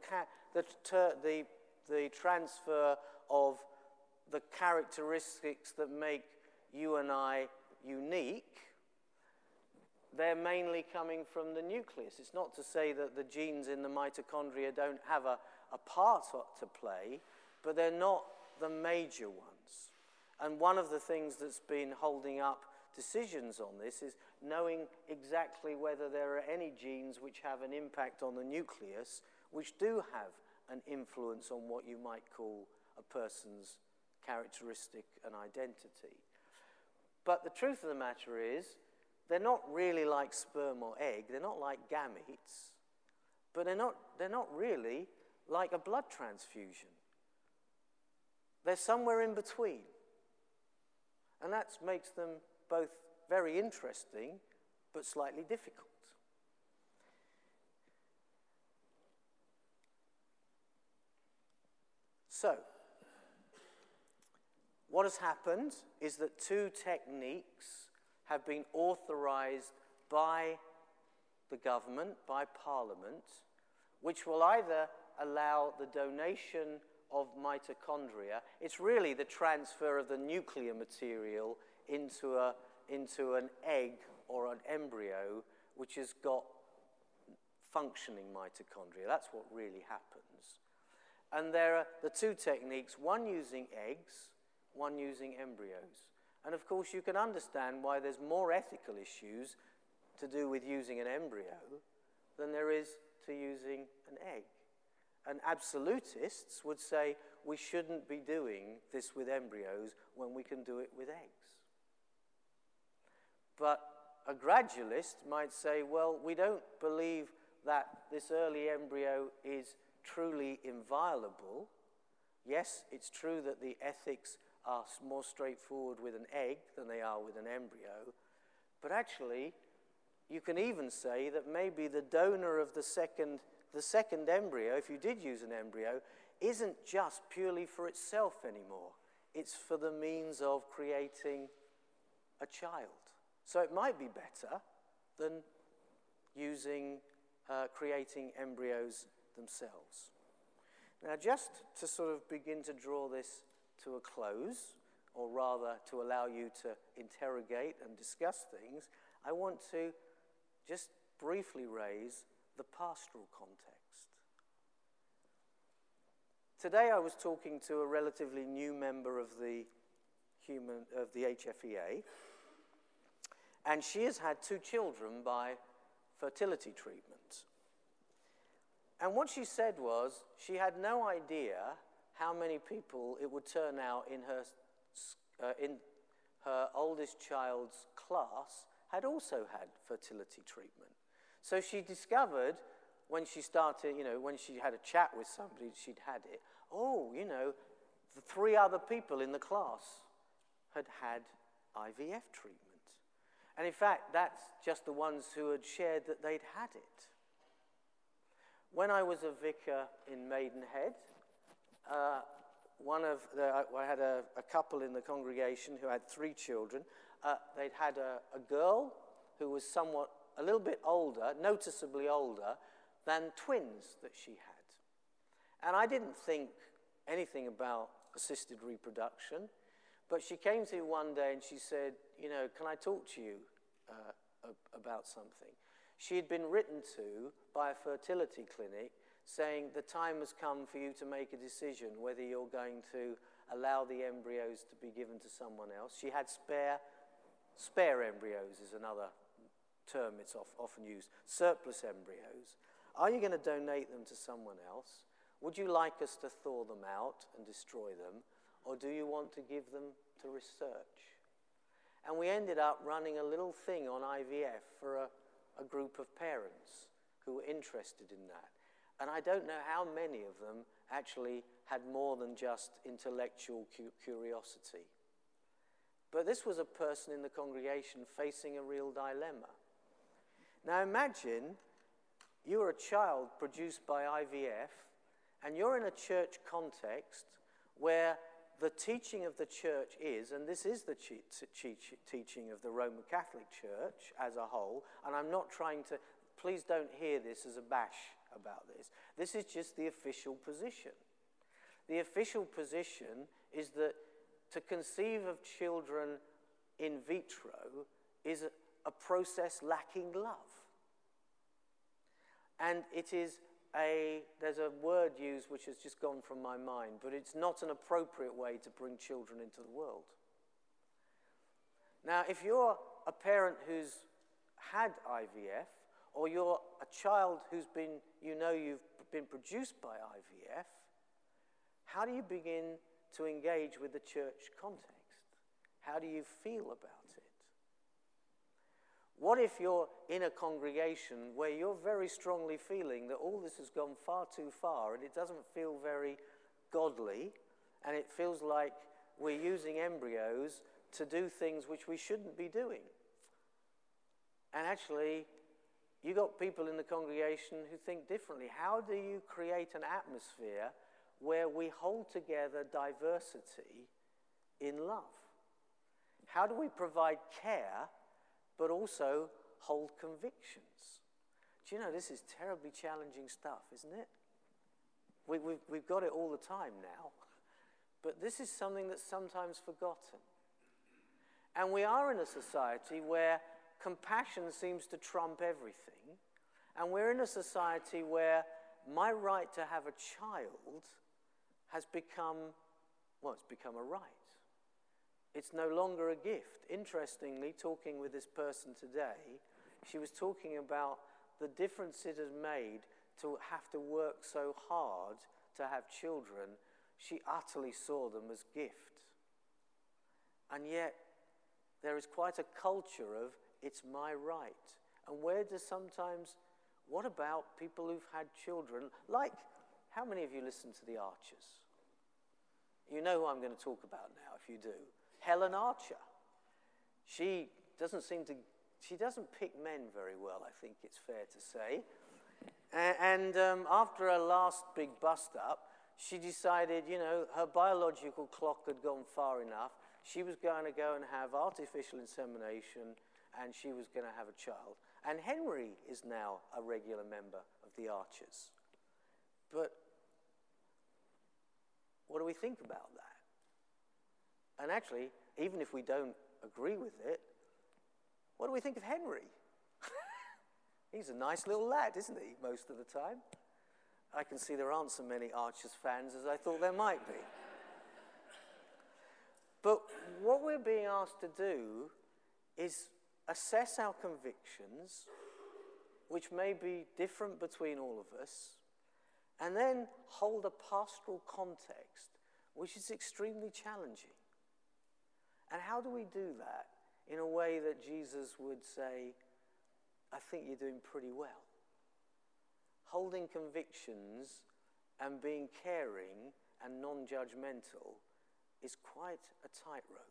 [SPEAKER 2] transfer of the characteristics that make you and I unique. They're mainly coming from the nucleus. It's not to say that the genes in the mitochondria don't have a part to play, but they're not the major ones. And one of the things that's been holding up decisions on this is knowing exactly whether there are any genes which have an impact on the nucleus, which do have an influence on what you might call a person's characteristic and identity. But the truth of the matter is, they're not really like sperm or egg. They're not like gametes. But they're not really like a blood transfusion. They're somewhere in between. And that makes them both very interesting, but slightly difficult. So, what has happened is that 2 techniques have been authorized by the government, by Parliament, which will either allow the donation of mitochondria. It's really the transfer of the nuclear material into an egg or an embryo which has got functioning mitochondria. That's what really happens. And there are the 2 techniques, one using eggs, one using embryos. And of course, you can understand why there's more ethical issues to do with using an embryo than there is to using an egg. And absolutists would say we shouldn't be doing this with embryos when we can do it with eggs. But a gradualist might say, well, we don't believe that this early embryo is truly inviolable. Yes, it's true that the ethics are more straightforward with an egg than they are with an embryo. But actually, you can even say that maybe the donor of the second embryo, if you did use an embryo, isn't just purely for itself anymore. It's for the means of creating a child. So it might be better than creating embryos themselves. Now, just to sort of begin to draw this to a close, or rather to allow you to interrogate and discuss things, I want to just briefly raise the pastoral context. Today I was talking to a relatively new member of the HFEA, and she has had 2 children by fertility treatment. And what she said was she had no idea how many people it would turn out in her oldest child's class had also had fertility treatment. So she discovered when she started, when she had a chat with somebody, she'd had it. The 3 other people in the class had IVF treatment. And in fact, that's just the ones who had shared that they'd had it. When I was a vicar in Maidenhead, I had a couple in the congregation who had 3 children. They'd had a girl who was a little bit older, noticeably older, than twins that she had. And I didn't think anything about assisted reproduction, but she came to me one day and she said, can I talk to you about something? She had been written to by a fertility clinic saying the time has come for you to make a decision whether you're going to allow the embryos to be given to someone else. She had spare embryos is another term it's often used, surplus embryos. Are you going to donate them to someone else? Would you like us to thaw them out and destroy them? Or do you want to give them to research? And we ended up running a little thing on IVF for a group of parents who were interested in that. And I don't know how many of them actually had more than just intellectual curiosity. But this was a person in the congregation facing a real dilemma. Now imagine you're a child produced by IVF, and you're in a church context where the teaching of the church is, and this is the teaching of the Roman Catholic Church as a whole, and I'm not trying to, please don't hear this as a bash about this. This is just the official position. The official position is that to conceive of children in vitro is a process lacking love. And it is there's a word used which has just gone from my mind, but it's not an appropriate way to bring children into the world. Now, if you're a parent who's had IVF, or you're a child who's been, you've been produced by IVF, how do you begin to engage with the church context? How do you feel about it? What if you're in a congregation where you're very strongly feeling that all this has gone far too far and it doesn't feel very godly, and it feels like we're using embryos to do things which we shouldn't be doing? And actually, you got people in the congregation who think differently. How do you create an atmosphere where we hold together diversity in love? How do we provide care but also hold convictions? Do you know, this is terribly challenging stuff, isn't it? We've got it all the time now, but this is something that's sometimes forgotten. And we are in a society where compassion seems to trump everything, and we're in a society where my right to have a child has become a right. It's no longer a gift. Interestingly, talking with this person today, she was talking about the difference it has made to have to work so hard to have children. She utterly saw them as gift. And yet, there is quite a culture of, it's my right. And what about people who've had children? Like, how many of you listen to the Archers? You know who I'm going to talk about now, if you do. Helen Archer. She doesn't pick men very well, I think it's fair to say. And after her last big bust-up, she decided, her biological clock had gone far enough. She was going to go and have artificial insemination, and she was going to have a child. And Henry is now a regular member of the Archers. But what do we think about that? And actually, even if we don't agree with it, what do we think of Henry? He's a nice little lad, isn't he, most of the time? I can see there aren't so many Archers fans as I thought there might be. But what we're being asked to do is assess our convictions, which may be different between all of us, and then hold a pastoral context, which is extremely challenging. And how do we do that in a way that Jesus would say, I think you're doing pretty well. Holding convictions and being caring and non-judgmental is quite a tightrope.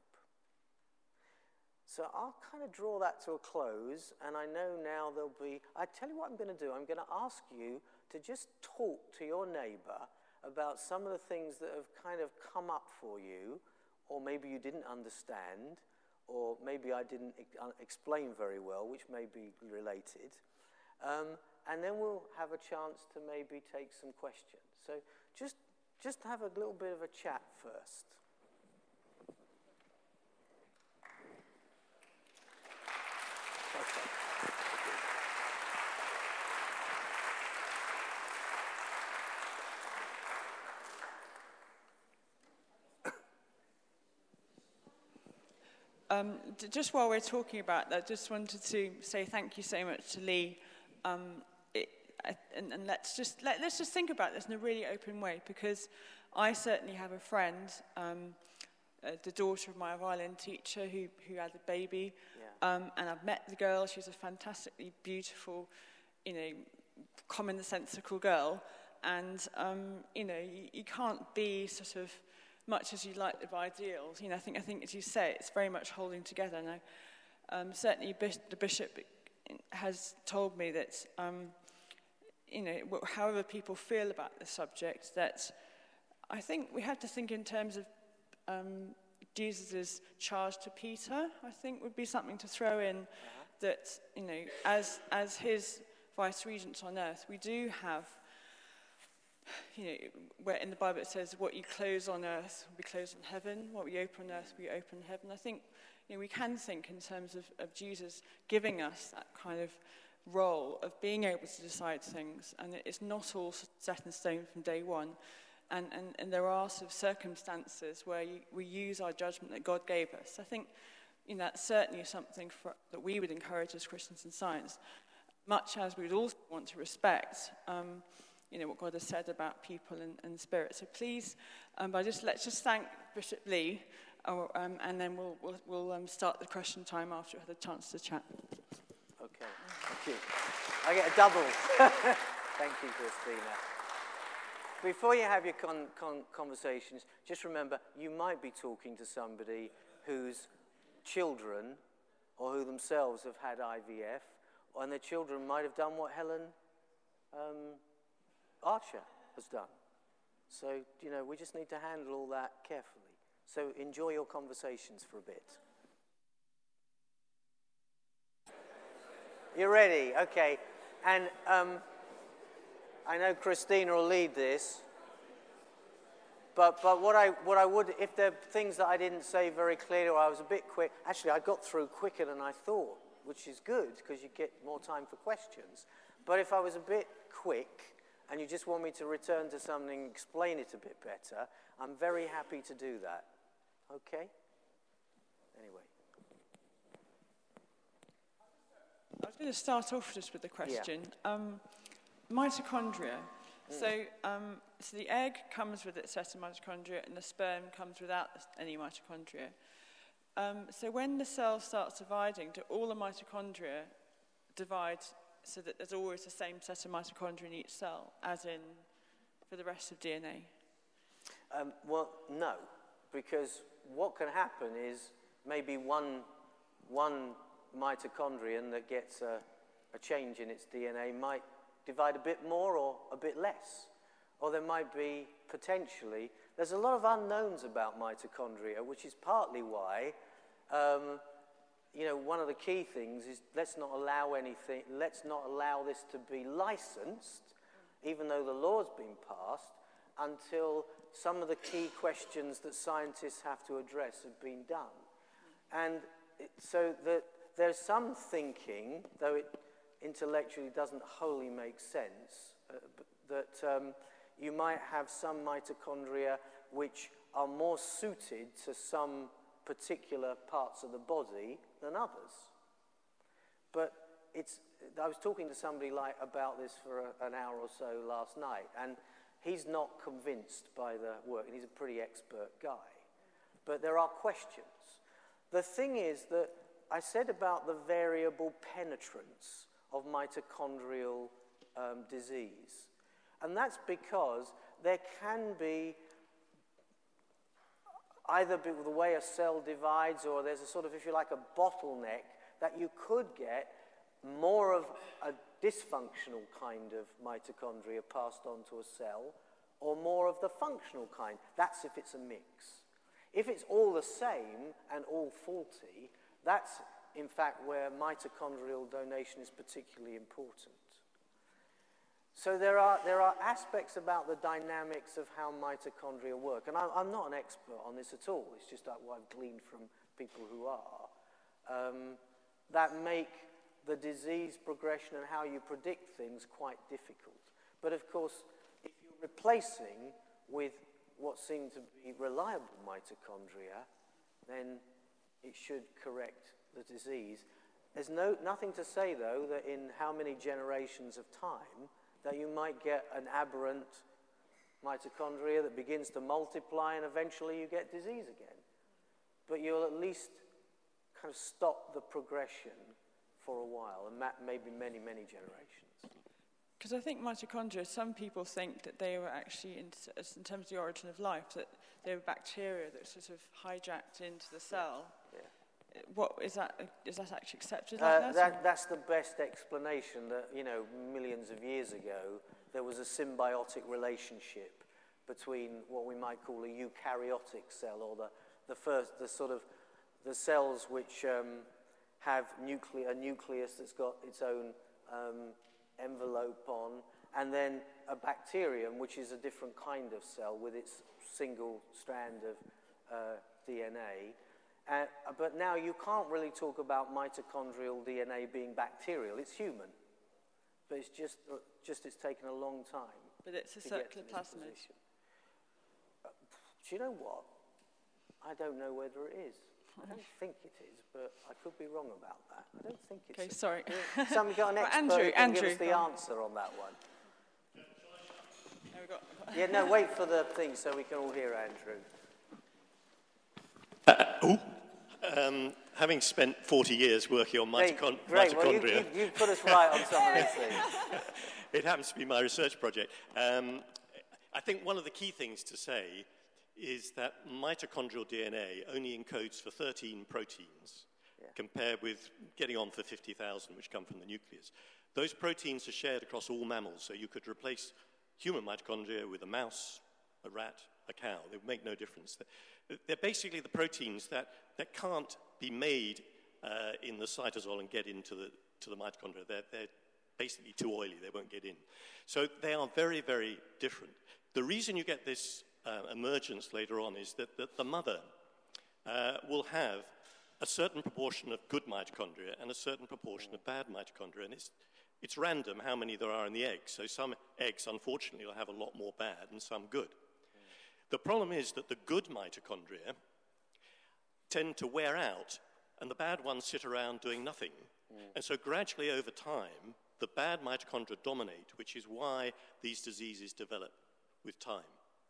[SPEAKER 2] So I'll kind of draw that to a close, and I know now I tell you what I'm going to do. I'm going to ask you to just talk to your neighbor about some of the things that have kind of come up for you, or maybe you didn't understand, or maybe I didn't explain very well, which may be related. And then we'll have a chance to maybe take some questions. So just have a little bit of a chat first.
[SPEAKER 1] Just while we're talking about that, just wanted to say thank you so much to Lee, and let's just think about this in a really open way, because I certainly have a friend, the daughter of my violin teacher, who had a baby, and I've met the girl. She's a fantastically beautiful, commonsensical girl, and you can't be sort of much as you like of ideals. I think as you say, it's very much holding together. Now, certainly the bishop has told me that, however people feel about the subject, that I think we have to think in terms of Jesus' charge to Peter, I think would be something to throw in, that, as his vice-regents on earth, we do have, where in the Bible it says, what you close on earth will be closed in heaven, what we open on earth will be open in heaven. I think we can think in terms of Jesus giving us that kind of role of being able to decide things, and it's not all set in stone from day one. And there are sort of circumstances where we use our judgment that God gave us. I think that's certainly something that we would encourage as Christians in Science, much as we would also want to respect what God has said about people and spirit. So please, let's just thank Bishop Lee, and then we'll start the question time after we've had a chance to chat.
[SPEAKER 2] Okay, thank you. I get a double. Thank you, Christina. Before you have your conversations, just remember, you might be talking to somebody whose children, or who themselves have had IVF, and their children might have done what Helen Archer has done. So, we just need to handle all that carefully. So enjoy your conversations for a bit. You're ready? Okay. And I know Christina will lead this, but what I would, if there are things that I didn't say very clearly, or I was a bit quick, actually I got through quicker than I thought, which is good, because you get more time for questions. But if I was a bit quick, and you just want me to return to something, explain it a bit better, I'm very happy to do that. Okay? Anyway.
[SPEAKER 1] I was going to start off just with a question. Yeah. Mitochondria. So the egg comes with its set of mitochondria, and the sperm comes without any mitochondria. So when the cell starts dividing, do all the mitochondria divide so that there's always the same set of mitochondria in each cell, as in for the rest of DNA?
[SPEAKER 2] Well, no, because what can happen is maybe one mitochondrion that gets a change in its DNA might divide a bit more or a bit less. Or there might be potentially, there's a lot of unknowns about mitochondria, which is partly why one of the key things is let's not allow this to be licensed, even though the law's been passed, until some of the key questions that scientists have to address have been done. And so that there's some thinking, though it intellectually doesn't wholly make sense, that you might have some mitochondria which are more suited to some particular parts of the body than others. But I was talking to somebody about this for an hour or so last night, and he's not convinced by the work, and he's a pretty expert guy. But there are questions. The thing is that I said about the variable penetrance of mitochondrial disease. And that's because there can be either the way a cell divides, or there's a sort of, if you like, a bottleneck that you could get more of a dysfunctional kind of mitochondria passed on to a cell, or more of the functional kind. That's if it's a mix. If it's all the same and all faulty, that's in fact where mitochondrial donation is particularly important. So there are aspects about the dynamics of how mitochondria work. And I'm not an expert on this at all. It's just like what I've gleaned from people who are, that make the disease progression and how you predict things quite difficult. But of course, if you're replacing with what seem to be reliable mitochondria, then it should correct the disease. There's nothing to say, though, that in how many generations of time that you might get an aberrant mitochondria that begins to multiply and eventually you get disease again. But you'll at least kind of stop the progression for a while, and maybe many, many generations.
[SPEAKER 1] Because I think mitochondria, some people think that they were actually, in terms of the origin of life, that they were bacteria that sort of hijacked into the cell.
[SPEAKER 2] Yeah.
[SPEAKER 1] What is that actually accepted like that?
[SPEAKER 2] That's the best explanation, that, you know, millions of years ago, there was a symbiotic relationship between what we might call a eukaryotic cell, or the cells which have a nucleus that's got its own envelope on, and then a bacterium, which is a different kind of cell with its single strand of DNA. But now you can't really talk about mitochondrial DNA being bacterial. It's human, but it's just it's taken a long time.
[SPEAKER 1] But it's a circular plasmid.
[SPEAKER 2] Do you know what? I don't know whether it is. I don't think it is, but I could be wrong about that. I don't think it's.
[SPEAKER 1] Okay, sorry.
[SPEAKER 2] Somebody got an expert who can give us the answer on that one. Yeah, no, wait for the thing so we can all hear Andrew.
[SPEAKER 3] Having spent 40 years working on mitochondria...
[SPEAKER 2] Well, you put us right on some of these things.
[SPEAKER 3] It happens to be my research project. I think one of the key things to say is that mitochondrial DNA only encodes for 13 proteins, compared with getting on for 50,000, which come from the nucleus. Those proteins are shared across all mammals, so you could replace human mitochondria with a mouse, a rat, a cow. They would make no difference. They're basically the proteins that can't be made in the cytosol and get into the mitochondria. They're basically too oily. They won't get in. So they are very, very different. The reason you get this emergence later on is that the mother will have a certain proportion of good mitochondria and a certain proportion of bad mitochondria, and it's random how many there are in the egg. So some eggs, unfortunately, will have a lot more bad and some good. The problem is that the good mitochondria tend to wear out, and the bad ones sit around doing nothing. And so gradually over time, the bad mitochondria dominate, which is why these diseases develop with time.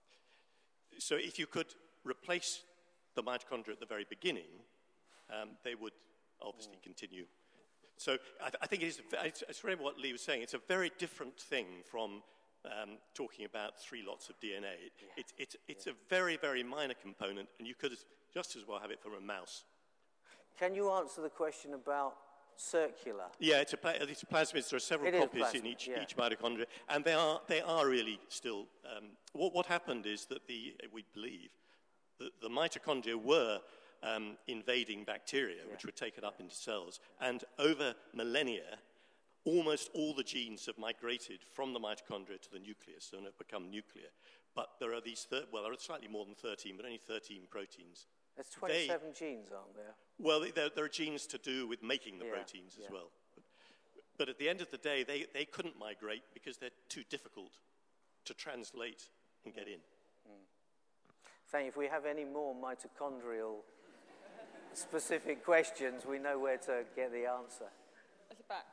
[SPEAKER 3] So if you could replace the mitochondria at the very beginning, they would obviously continue. So I think it's really what Lee was saying. It's a very different thing from talking about 3 lots of DNA. It's a very, very minor component, and you could just as well have it from a mouse.
[SPEAKER 2] Can you answer the question about circular?
[SPEAKER 3] Yeah, it's a plasmid. There are several copies in each mitochondria, and they are really still. What happened is that we believe that the mitochondria were invading bacteria, which were taken up into cells, and over millennia, almost all the genes have migrated from the mitochondria to the nucleus and have become nuclear. But there are there are slightly more than 13, but only 13 proteins.
[SPEAKER 2] There's 27 genes, aren't there?
[SPEAKER 3] Well, there are genes to do with making the proteins as well. But at the end of the day, they couldn't migrate because they're too difficult to translate and get in.
[SPEAKER 2] Thank you. If we have any more mitochondrial specific questions, we know where to get the answer.
[SPEAKER 1] At the back.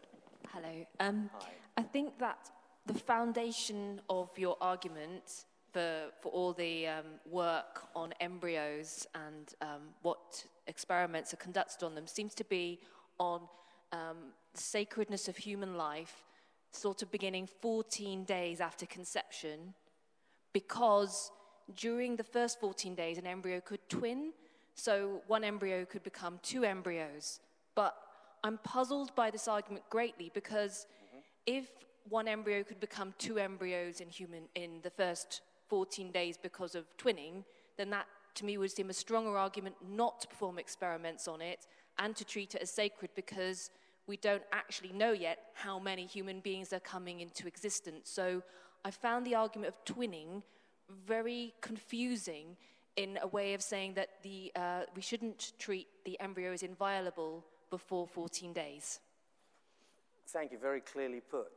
[SPEAKER 4] Hello. I think that the foundation of your argument for all the work on embryos and what experiments are conducted on them seems to be on the sacredness of human life, sort of beginning 14 days after conception, because during the first 14 days an embryo could twin, so one embryo could become 2 embryos. But I'm puzzled by this argument greatly, because if one embryo could become 2 embryos in the first 14 days because of twinning, then that to me would seem a stronger argument not to perform experiments on it and to treat it as sacred, because we don't actually know yet how many human beings are coming into existence. So I found the argument of twinning very confusing in a way of saying that we shouldn't treat the embryo as inviolable before 14 days.
[SPEAKER 2] Thank you, very clearly put.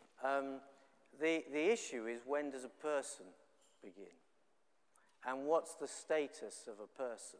[SPEAKER 2] The issue is, when does a person begin? And what's the status of a person?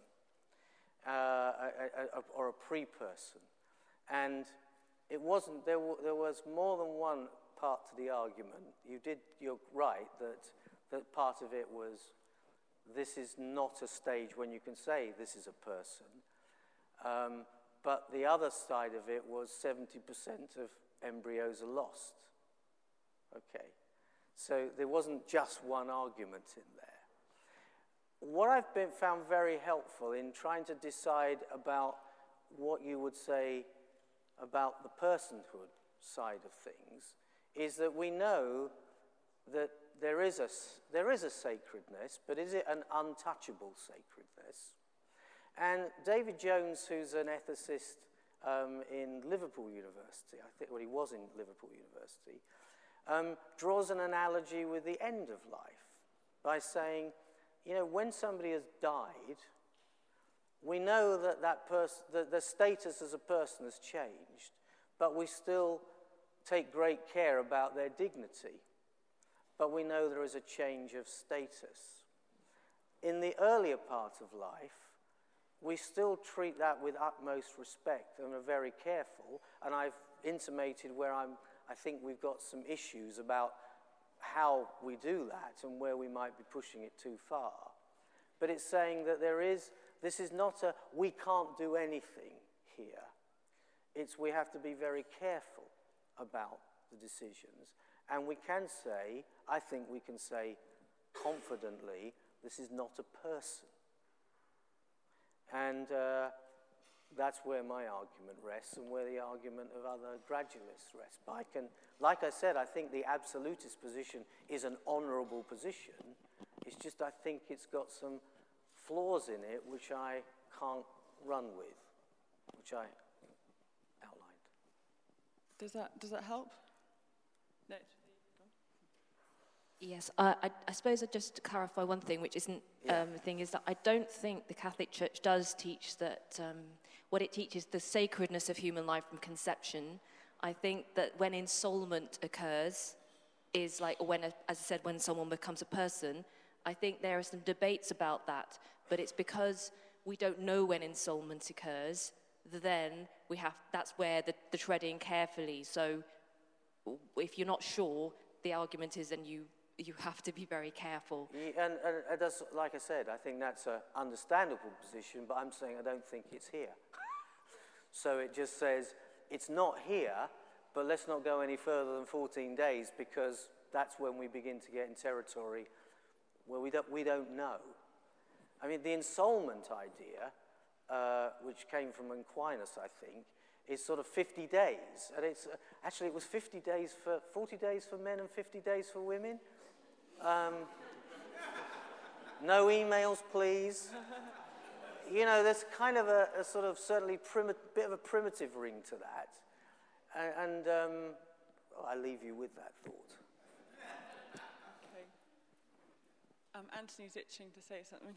[SPEAKER 2] Or a pre-person? And it wasn't, there was more than one part to the argument. You're right that part of it was, this is not a stage when you can say this is a person. But the other side of it was 70% of embryos are lost. Okay, so there wasn't just one argument in there. What I've found very helpful in trying to decide about what you would say about the personhood side of things is that we know that there is a sacredness, but is it an untouchable sacredness? And David Jones, who's an ethicist in Liverpool University, I think, well, he was in Liverpool University, draws an analogy with the end of life by saying, when somebody has died, we know that that the status as a person has changed, but we still take great care about their dignity. But we know there is a change of status. In the earlier part of life, we still treat that with utmost respect and are very careful, and I've intimated where I think we've got some issues about how we do that and where we might be pushing it too far. But it's saying that this is not a we can't do anything here. It's we have to be very careful about the decisions. And we can say, I think we can say confidently, this is not a person. And that's where my argument rests and where the argument of other gradualists rests. But like I said, I think the absolutist position is an honourable position. It's just I think it's got some flaws in it which I can't run with, which I outlined.
[SPEAKER 1] Does that help? No.
[SPEAKER 4] Yes, I suppose just to clarify one thing, which isn't the thing, is that I don't think the Catholic Church does teach that what it teaches the sacredness of human life from conception. I think that when ensoulment occurs, is like when, as I said, when someone becomes a person. I think there are some debates about that, but it's because we don't know when ensoulment occurs. Then that's where the treading carefully. So if you're not sure, the argument is, and you have to be very careful.
[SPEAKER 2] And that's, like I said, I think that's an understandable position, but I'm saying I don't think it's here. So it just says, it's not here, but let's not go any further than 14 days, because that's when we begin to get in territory where we don't know. I mean, the ensoulment idea, which came from Aquinas, I think, is sort of 50 days. And it's actually, it was 40 days for men and 50 days for women. No emails, please. There's kind of a sort of certainly bit of a primitive ring to that. And I leave you with that thought.
[SPEAKER 1] Okay. Anthony's itching to say something.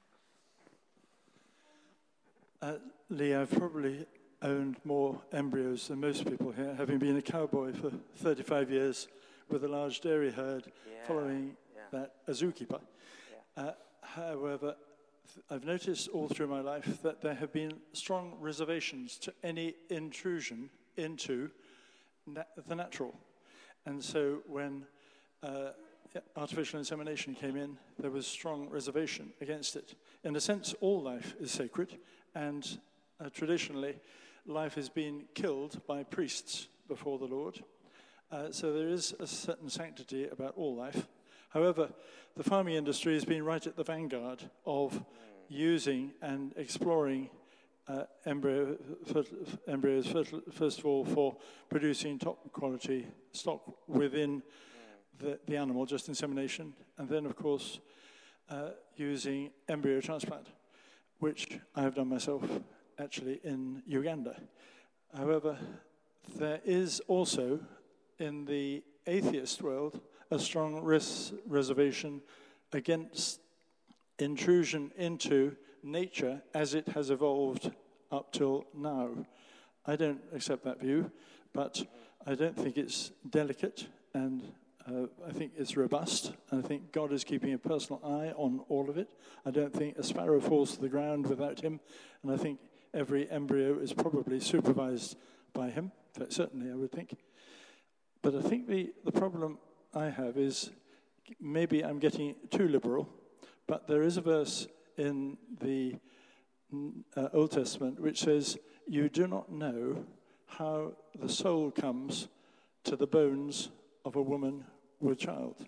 [SPEAKER 5] Lee, I've probably owned more embryos than most people here, having been a cowboy for 35 years with a large dairy herd, following that a zookeeper. Yeah. However, I've noticed all through my life that there have been strong reservations to any intrusion into the natural. And so when artificial insemination came in, there was strong reservation against it. In a sense, all life is sacred, and traditionally, life has been killed by priests before the Lord. So there is a certain sanctity about all life. However, the farming industry has been right at the vanguard of using and exploring embryos, first of all, for producing top-quality stock within the animal, just insemination, and then, of course, using embryo transplant, which I have done myself, actually, in Uganda. However, there is also, in the atheist world, a strong reservation against intrusion into nature as it has evolved up till now. I don't accept that view, but I don't think it's delicate, and I think it's robust, and I think God is keeping a personal eye on all of it. I don't think a sparrow falls to the ground without him, and I think every embryo is probably supervised by him. In fact, certainly, I would think. But I think the problem I have is maybe I'm getting too liberal, but there is a verse in the Old Testament which says, "You do not know how the soul comes to the bones of a woman with child."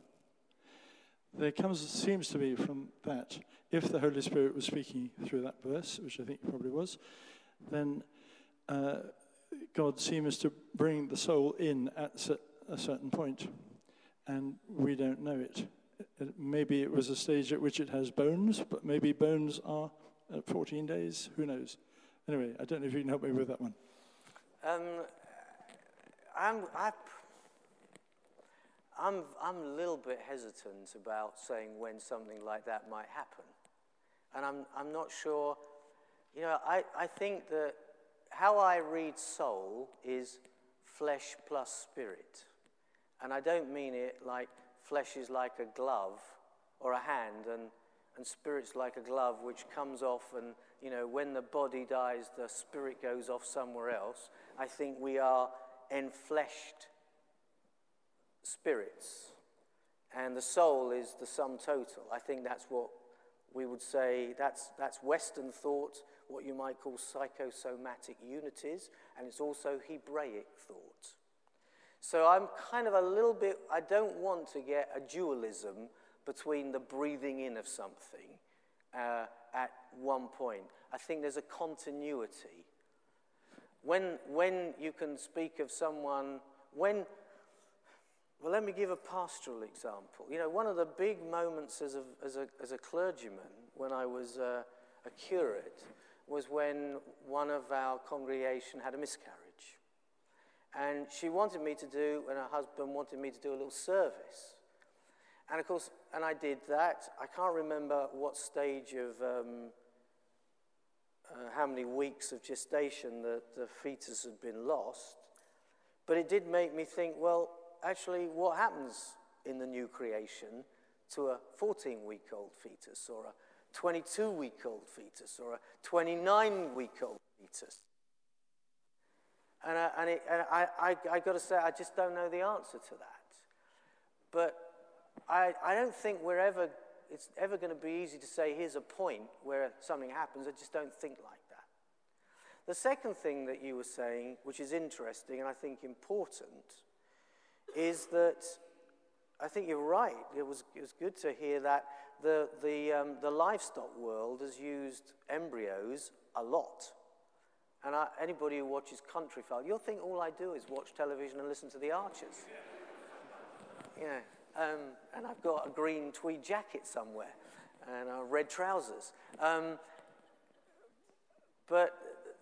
[SPEAKER 5] Seems to be from that, if the Holy Spirit was speaking through that verse, which I think it probably was, then God seems to bring the soul in at a certain point, and we don't know it. Maybe it was a stage at which it has bones, but maybe bones are at 14 days. Who knows? Anyway, I don't know if you can help me with that one.
[SPEAKER 2] I'm a little bit hesitant about saying when something like that might happen, and I'm not sure. I think that how I read soul is flesh plus spirit, and I don't mean it like flesh is like a glove or a hand, and spirit's like a glove which comes off, and when the body dies, the spirit goes off somewhere else. I think we are enfleshed spirits, and the soul is the sum total. I think that's what we would say, that's Western thought, what you might call psychosomatic unities, and it's also Hebraic thought. So I'm kind of a little bit, I don't want to get a dualism between the breathing in of something at one point. I think there's a continuity. When you can speak of someone, well, let me give a pastoral example. One of the big moments as a clergyman when I was a curate was when one of our congregation had a miscarriage. And she wanted me to do, and her husband wanted me to do a little service. And of course, and I did that. I can't remember what stage of, how many weeks of gestation the fetus had been lost. But it did make me think, well, actually, what happens in the new creation to a 14-week-old fetus, or a 22-week-old fetus, or a 29-week-old fetus? And I got to say, I just don't know the answer to that. But I don't think it's ever going to be easy to say, here's a point where something happens. I just don't think like that. The second thing that you were saying, which is interesting and I think important, is that I think you're right. It was good to hear that the livestock world has used embryos a lot. And anybody who watches Countryfile, you'll think all I do is watch television and listen to the Archers. And I've got a green tweed jacket somewhere and red trousers. But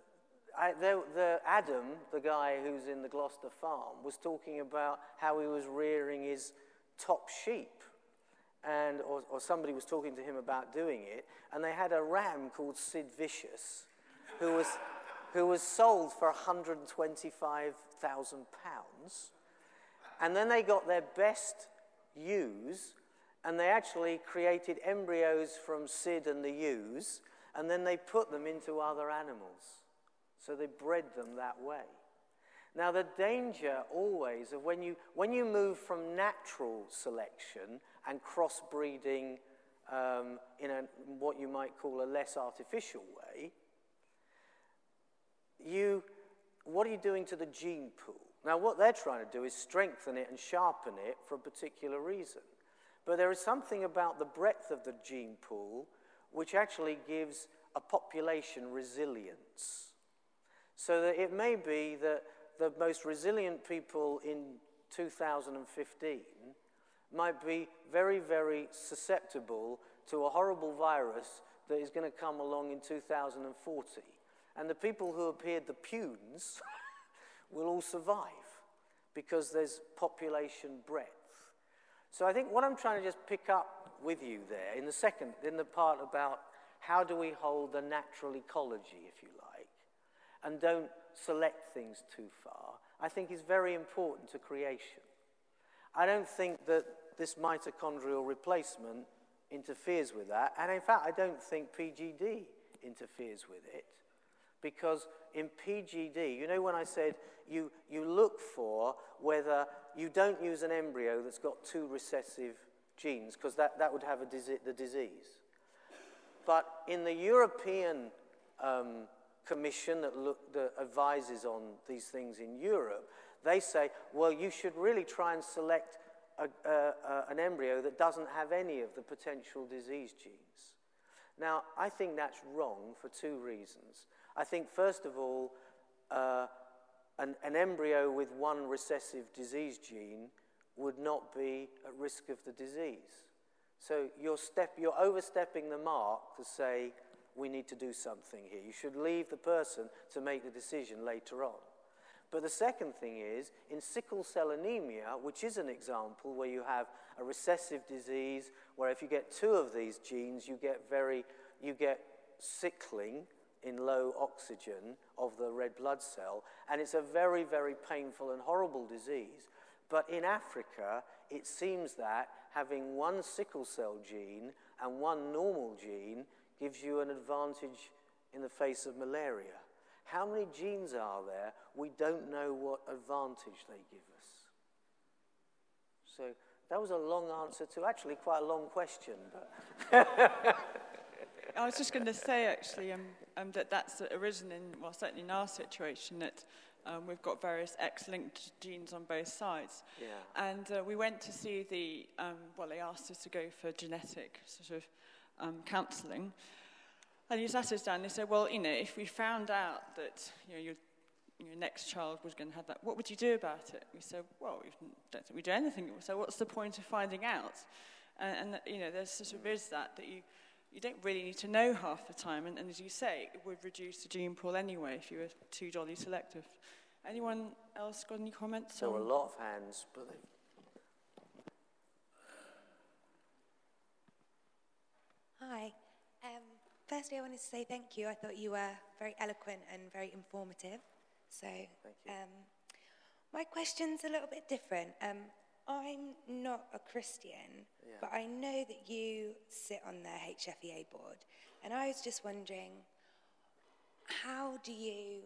[SPEAKER 2] Adam, the guy who's in the Gloucester farm, was talking about how he was rearing his top sheep. Or somebody was talking to him about doing it. And they had a ram called Sid Vicious, who was sold for £125,000. And then they got their best ewes, and they actually created embryos from Sid and the ewes, and then they put them into other animals. So they bred them that way. Now, the danger always of when you move from natural selection and crossbreeding in what you might call a less artificial way, what are you doing to the gene pool? Now, what they're trying to do is strengthen it and sharpen it for a particular reason. But there is something about the breadth of the gene pool which actually gives a population resilience. So that it may be that the most resilient people in 2015 might be very, very susceptible to a horrible virus that is going to come along in 2040. And the people who appeared the punes will all survive because there's population breadth. So I think what I'm trying to just pick up with you there in the part about how do we hold the natural ecology, if you like, and don't select things too far, I think is very important to creation. I don't think that this mitochondrial replacement interferes with that, and in fact I don't think PGD interferes with it, because in PGD, you know when I said you look for whether you don't use an embryo that's got two recessive genes, because that would have the disease. But in the European Commission that advises on these things in Europe, they say, well, you should really try and select an embryo that doesn't have any of the potential disease genes. Now, I think that's wrong for two reasons. I think, first of all, an embryo with one recessive disease gene would not be at risk of the disease. So you're overstepping the mark to say, we need to do something here. You should leave the person to make the decision later on. But the second thing is, in sickle cell anemia, which is an example where you have a recessive disease, where if you get two of these genes, you get sickling in low oxygen of the red blood cell, and it's a very, very painful and horrible disease. But in Africa, it seems that having one sickle cell gene and one normal gene gives you an advantage in the face of malaria. How many genes are there? We don't know what advantage they give us. So that was a long answer to actually quite a long question. But
[SPEAKER 1] I was just going to say, actually, that that's arisen well, certainly in our situation, that we've got various X-linked genes on both sides.
[SPEAKER 2] Yeah.
[SPEAKER 1] And we went to see they asked us to go for genetic sort of counselling. And he sat us down and he said, well, if we found out that, your next child was going to have that, what would you do about it? We said, well, we don't think we do anything. So what's the point of finding out? And there sort of is that you don't really need to know half the time. And as you say, it would reduce the gene pool anyway if you were too jolly selective. Anyone else got any comments?
[SPEAKER 2] There were a lot of hands, but
[SPEAKER 6] Hi. Firstly, I wanted to say thank you. I thought you were very eloquent and very informative. So,
[SPEAKER 2] thank you.
[SPEAKER 6] My question's a little bit different. I'm not a Christian, but I know that you sit on the HFEA board. And I was just wondering, how do you,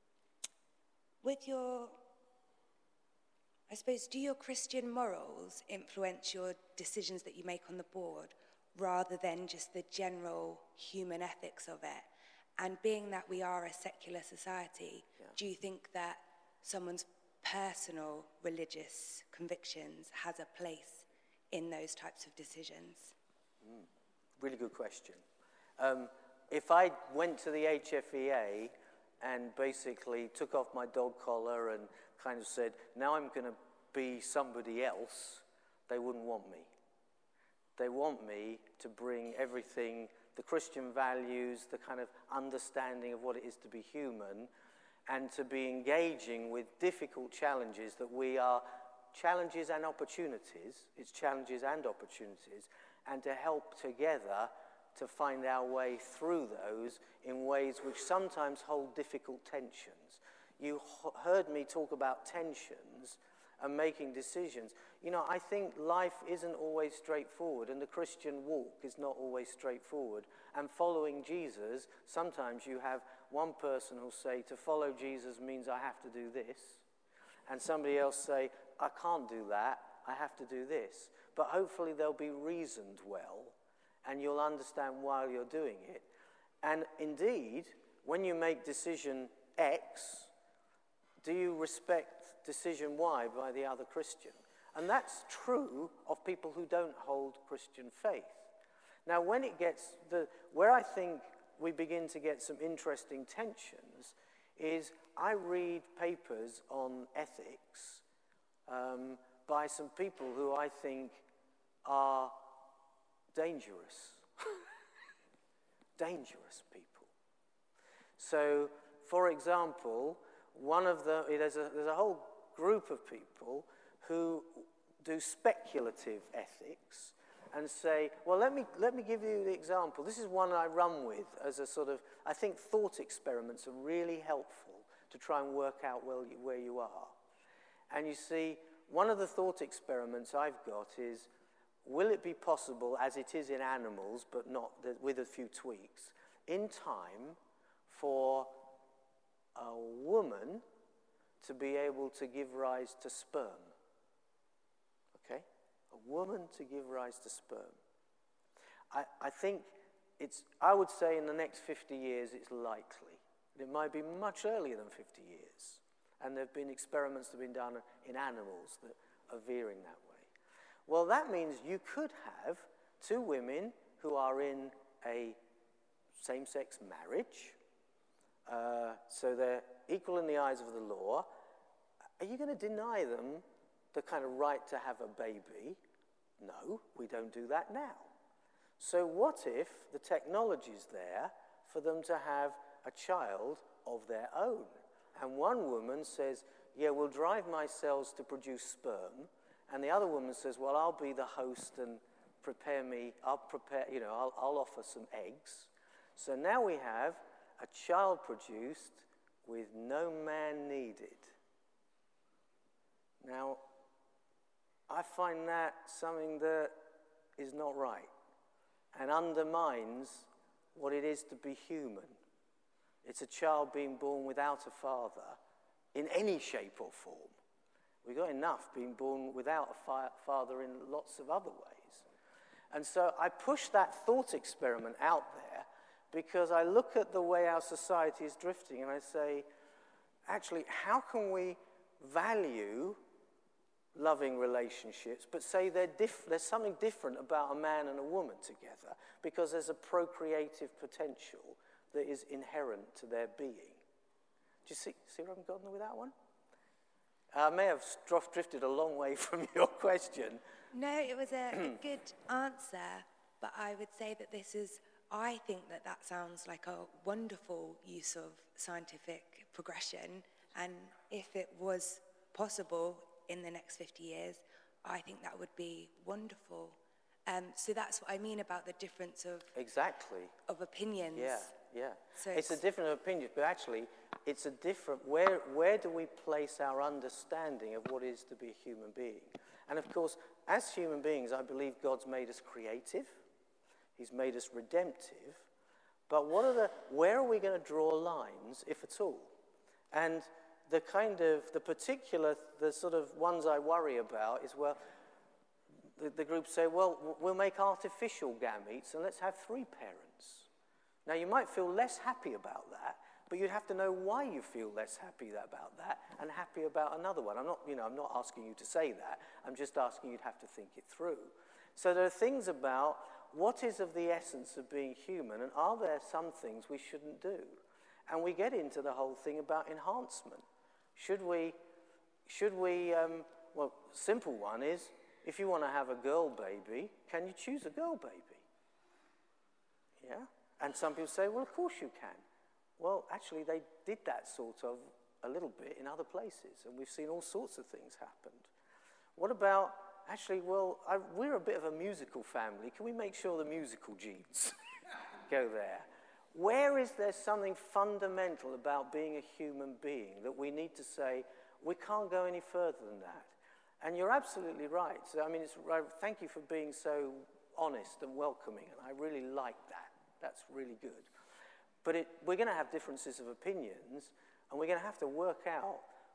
[SPEAKER 6] do your Christian morals influence your decisions that you make on the board, rather than just the general human ethics of it? And being that we are a secular society, do you think that someone's personal religious convictions has a place in those types of decisions?
[SPEAKER 2] Really good question. If I went to the HFEA and basically took off my dog collar and kind of said, now I'm going to be somebody else, they wouldn't want me. They want me to bring everything, the Christian values, the kind of understanding of what it is to be human, and to be engaging with difficult challenges that we are, challenges and opportunities, it's challenges and opportunities, and to help together to find our way through those in ways which sometimes hold difficult tensions. You heard me talk about tensions and making decisions. I think life isn't always straightforward, and the Christian walk is not always straightforward. And following Jesus, sometimes you have one person who'll say, to follow Jesus means I have to do this. and somebody else say, I can't do that, I have to do this. But hopefully they'll be reasoned well, and you'll understand why you're doing it. And indeed, when you make decision X, do you respect decision Y by the other Christian? And that's true of people who don't hold Christian faith. Now, when it gets, where I think we begin to get some interesting tensions is I read papers on ethics by some people who I think are dangerous. Dangerous people. So, for example, there's a whole group of people who do speculative ethics and say, well, let me give you the example. This is one I run with as a sort of, I think thought experiments are really helpful to try and work out where you are. And you see, one of the thought experiments I've got is, will it be possible, as it is in animals, but not with a few tweaks, in time for a woman to be able to give rise to sperm? Okay? A woman to give rise to sperm. I think I would say in the next 50 years it's likely. It might be much earlier than 50 years. And there have been experiments that have been done in animals that are veering that way. Well, that means you could have two women who are in a same-sex marriage, so they're equal in the eyes of the law. Are you going to deny them the kind of right to have a baby? No, we don't do that now. So what if the technology's there for them to have a child of their own? And one woman says, yeah, we'll drive my cells to produce sperm. And the other woman says, well, I'll be the host and I'll offer some eggs. So now we have a child produced with no man needed. Now, I find that something that is not right and undermines what it is to be human. It's a child being born without a father in any shape or form. We've got enough being born without a father in lots of other ways. And so I push that thought experiment out there because I look at the way our society is drifting and I say, actually, how can we value loving relationships, but say there's something different about a man and a woman together because there's a procreative potential that is inherent to their being. Do you see where I'm going with that one? I may have drifted a long way from your question.
[SPEAKER 6] No, it was a good answer, but I would say that I think that sounds like a wonderful use of scientific progression, and if it was possible in the next 50 years, I think that would be wonderful. So that's what I mean about the difference of opinions. Yeah. So
[SPEAKER 2] it's a different opinion, but actually, it's a different. Where do we place our understanding of what it is to be a human being? And of course, as human beings, I believe God's made us creative. He's made us redemptive. But where are we going to draw lines, if at all? And the sort of ones I worry about is, well, the group say, well, we'll make artificial gametes and let's have 3 parents. Now, you might feel less happy about that, but you'd have to know why you feel less happy about that and happy about another one. I'm not asking you to say that. I'm just asking you'd have to think it through. So there are things about what is of the essence of being human, and are there some things we shouldn't do? And we get into the whole thing about enhancement. Should we, simple one is, if you want to have a girl baby, can you choose a girl baby? Yeah? And some people say, well, of course you can. Well, actually, they did that sort of a little bit in other places, and we've seen all sorts of things happen. What about, actually, we're a bit of a musical family. Can we make sure the musical genes go there? Where is there something fundamental about being a human being that we need to say, we can't go any further than that? And you're absolutely right. So, thank you for being so honest and welcoming, and I really like that. That's really good. But we're going to have differences of opinions, and we're going to have to work out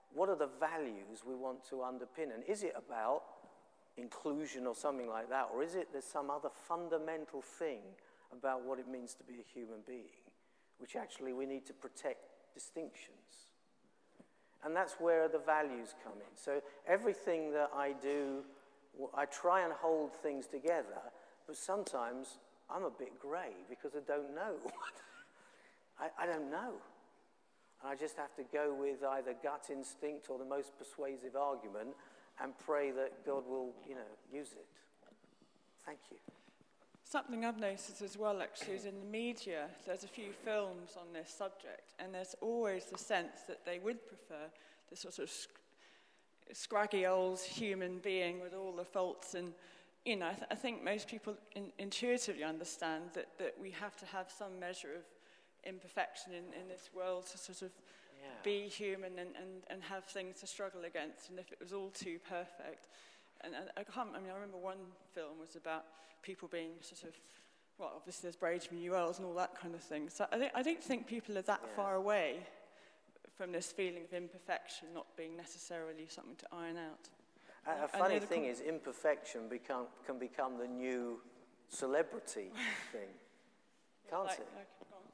[SPEAKER 2] what are the values we want to underpin? And is it about inclusion or something like that? Or is it there's some other fundamental thing about what it means to be a human being, which actually we need to protect distinctions? And that's where the values come in. So everything that I do, I try and hold things together, but sometimes I'm a bit grey because I don't know. I don't know. And I just have to go with either gut instinct or the most persuasive argument and pray that God will, use it. Thank you.
[SPEAKER 1] Something I've noticed as well, actually, is in the media, there's a few films on this subject, and there's always the sense that they would prefer the sort of scraggy old human being with all the faults. And, I think most people intuitively understand that we have to have some measure of imperfection in this world to sort of be human and have things to struggle against. And if it was all too perfect, and I remember one film was about people being sort of, well, obviously there's Brave New Worlds and all that kind of thing. So I don't think people are that far away from this feeling of imperfection not being necessarily something to iron out.
[SPEAKER 2] A funny thing is imperfection can become the new celebrity thing, can't it?
[SPEAKER 1] Okay, go on.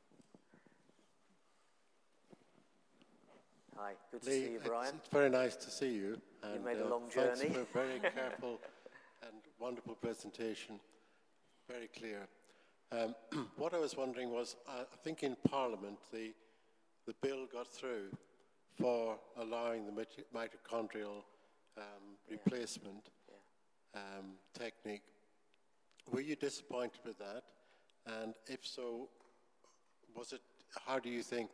[SPEAKER 2] Hi, good to
[SPEAKER 7] Lee,
[SPEAKER 2] see you, Brian.
[SPEAKER 7] It's very nice to see you. And,
[SPEAKER 2] you made a long
[SPEAKER 7] thanks
[SPEAKER 2] journey.
[SPEAKER 7] for a very careful and wonderful presentation. Very clear. What I was wondering was, I think in Parliament, the bill got through for allowing the mitochondrial replacement technique. Were you disappointed with that? And if so, how do you think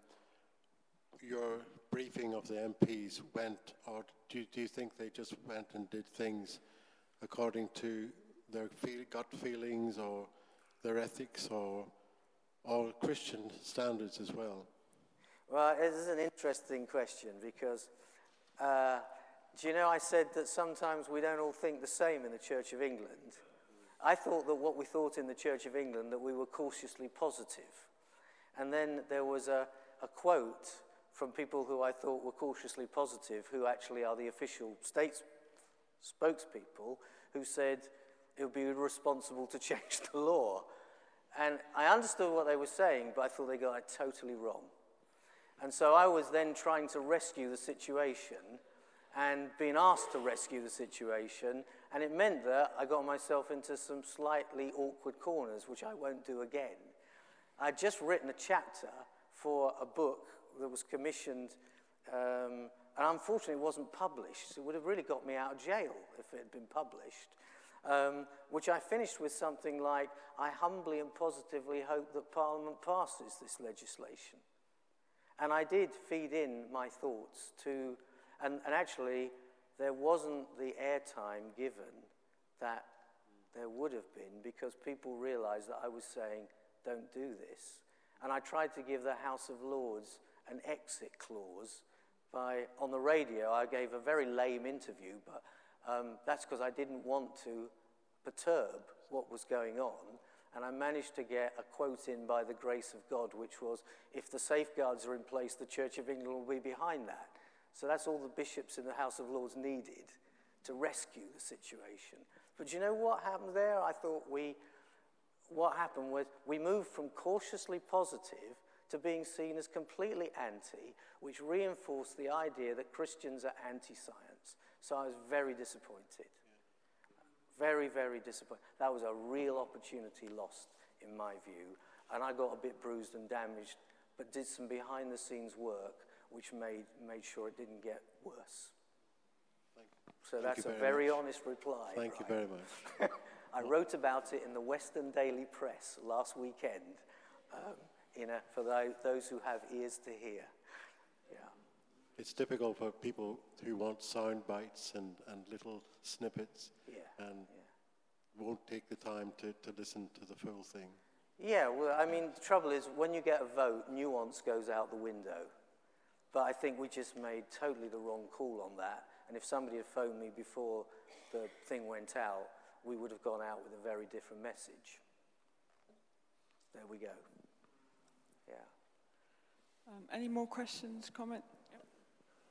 [SPEAKER 7] your briefing of the MPs went, or do you think they just went and did things according to their gut feelings or their ethics or Christian standards as well?
[SPEAKER 2] Well, this is an interesting question because, do you know, I said that sometimes we don't all think the same in the Church of England. I thought that what we thought in the Church of England, that we were cautiously positive. And then there was a quote from people who I thought were cautiously positive, who actually are the official state spokespeople, who said it would be irresponsible to change the law. And I understood what they were saying, but I thought they got it totally wrong. And so I was then trying to rescue the situation and being asked to rescue the situation, and it meant that I got myself into some slightly awkward corners, which I won't do again. I'd just written a chapter for a book that was commissioned, and unfortunately it wasn't published. It would have really got me out of jail if it had been published, which I finished with something like, I humbly and positively hope that Parliament passes this legislation. And I did feed in my thoughts to, and actually there wasn't the airtime given that there would have been, because people realized that I was saying, don't do this. And I tried to give the House of Lords an exit clause on the radio. I gave a very lame interview, but that's because I didn't want to perturb what was going on. And I managed to get a quote in by the grace of God, which was, if the safeguards are in place, the Church of England will be behind that. So that's all the bishops in the House of Lords needed to rescue the situation. But do you know what happened there? I thought what happened was we moved from cautiously positive to being seen as completely anti, which reinforced the idea that Christians are anti-science. So I was very disappointed. Very, very disappointed. That was a real opportunity lost, in my view. And I got a bit bruised and damaged, but did some behind-the-scenes work, which made sure it didn't get worse. So that's a very honest reply.
[SPEAKER 7] Thank you very much.
[SPEAKER 2] I wrote about it in the Western Daily Press last weekend, for those who have ears to hear. Yeah.
[SPEAKER 7] It's difficult for people who want sound bites and little snippets and won't take the time to listen to the full thing.
[SPEAKER 2] Yeah, well, I mean, the trouble is, when you get a vote, nuance goes out the window. But I think we just made totally the wrong call on that. And if somebody had phoned me before the thing went out, we would have gone out with a very different message. There we go. Yeah.
[SPEAKER 1] Any more questions, comment? Yep.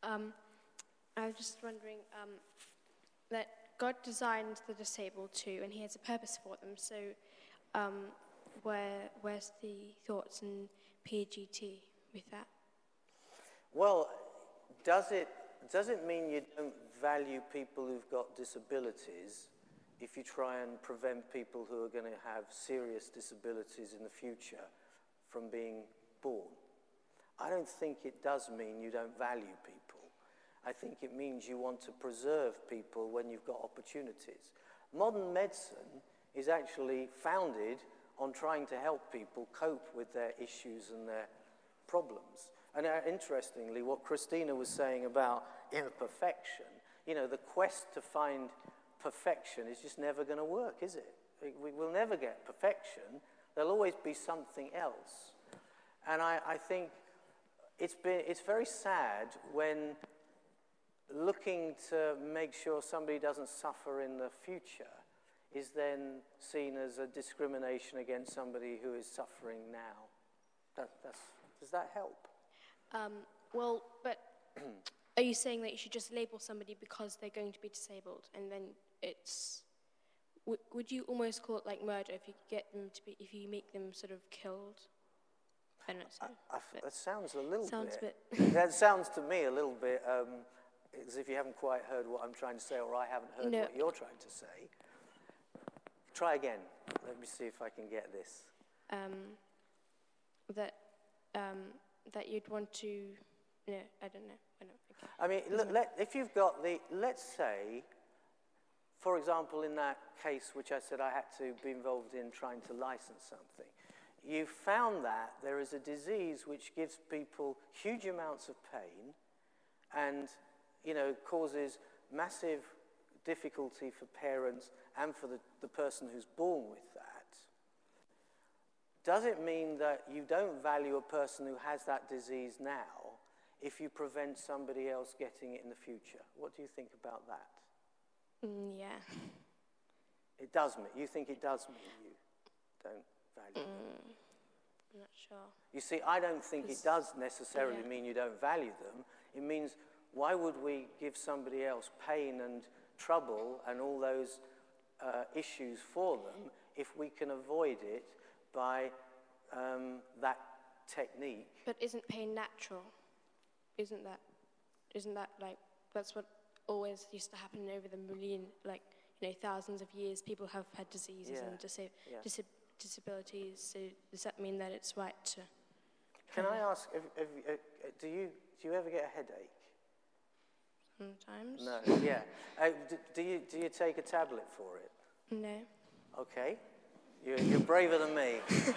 [SPEAKER 8] I was just wondering that God designed the disabled too, and He has a purpose for them. So, where's the thoughts and PGT with that?
[SPEAKER 2] Well, does it mean you don't value people who've got disabilities if you try and prevent people who are going to have serious disabilities in the future from being born? I don't think it does mean you don't value people. I think it means you want to preserve people when you've got opportunities. Modern medicine is actually founded on trying to help people cope with their issues and their problems. And interestingly, what Christina was saying about imperfection, you know, the quest to find perfection is just never going to work, is it? We will never get perfection. There'll always be something else. And I think it's very sad when looking to make sure somebody doesn't suffer in the future is then seen as a discrimination against somebody who is suffering now. Does that help?
[SPEAKER 8] Well, but are you saying that you should just label somebody because they're going to be disabled, and then it's... Would you almost call it like murder if you get them to be, if you make them sort of killed? I don't know.
[SPEAKER 2] That sounds a little
[SPEAKER 8] bit.
[SPEAKER 2] That sounds to me a little bit as if you haven't quite heard what I'm trying to say, or I haven't heard what you're trying to say. Try again. Let me see if I can get this.
[SPEAKER 8] That you'd want to... No, I don't know.
[SPEAKER 2] I mean, if you've got the... Let's say, for example, in that case which I said I had to be involved in trying to license something, you found that there is a disease which gives people huge amounts of pain and, you know, causes massive difficulty for parents and for the person who's born with that. Does it mean that you don't value a person who has that disease now if you prevent somebody else getting it in the future? What do you think about that?
[SPEAKER 8] Yeah.
[SPEAKER 2] It does mean, you think it does mean you don't value them?
[SPEAKER 8] I'm not sure.
[SPEAKER 2] You see, I don't think it does necessarily mean you don't value them. It means, why would we give somebody else pain and trouble and all those issues for them if we can avoid it by that technique?
[SPEAKER 8] But isn't pain natural? Isn't that like, that's what always used to happen over the thousands of years? People have had diseases and disabilities, so does that mean that it's right to...
[SPEAKER 2] Can I ask, do you ever get a headache?
[SPEAKER 8] Sometimes.
[SPEAKER 2] No, yeah. Do you take a tablet for it?
[SPEAKER 8] No.
[SPEAKER 2] Okay. You're braver than me.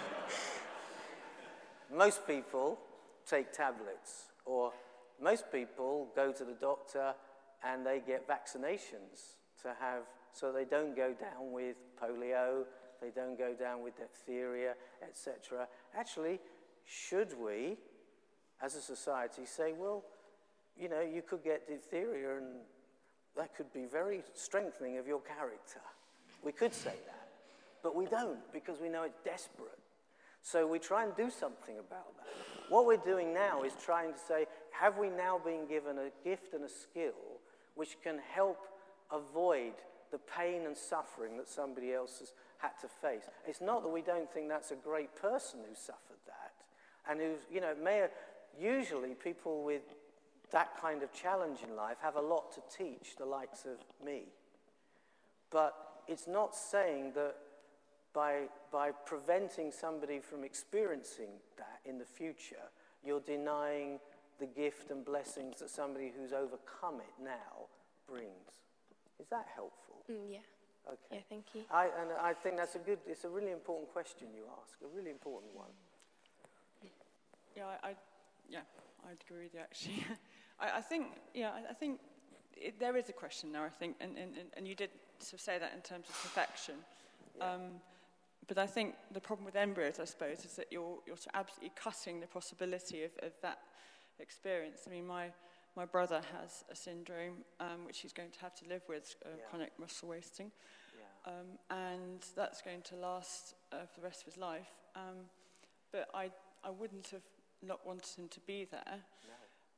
[SPEAKER 2] Most people take tablets, or most people go to the doctor and they get vaccinations so they don't go down with polio, they don't go down with diphtheria, etc. Actually, should we, as a society, say, well, you know, you could get diphtheria and that could be very strengthening of your character. We could say that, but we don't, because we know it's desperate. So we try and do something about that. What we're doing now is trying to say, have we now been given a gift and a skill which can help avoid the pain and suffering that somebody else has had to face? It's not that we don't think that's a great person who suffered that, and who's, you know, usually people with that kind of challenge in life have a lot to teach the likes of me. But it's not saying that by preventing somebody from experiencing that in the future, you're denying the gift and blessings that somebody who's overcome it now brings. Is that helpful?
[SPEAKER 8] Yeah.
[SPEAKER 2] Okay.
[SPEAKER 8] Yeah, thank you.
[SPEAKER 2] I think it's a really important question you ask, a really important one.
[SPEAKER 1] Yeah, I'd agree with you, actually. I think there is a question there, I think, and you did sort of say that in terms of perfection. Yeah. But I think the problem with embryos, I suppose, is that you're sort of absolutely cutting the possibility of that experience. I mean, my brother has a syndrome which he's going to have to live with, chronic muscle wasting, and that's going to last for the rest of his life. But I wouldn't have not wanted him to be there.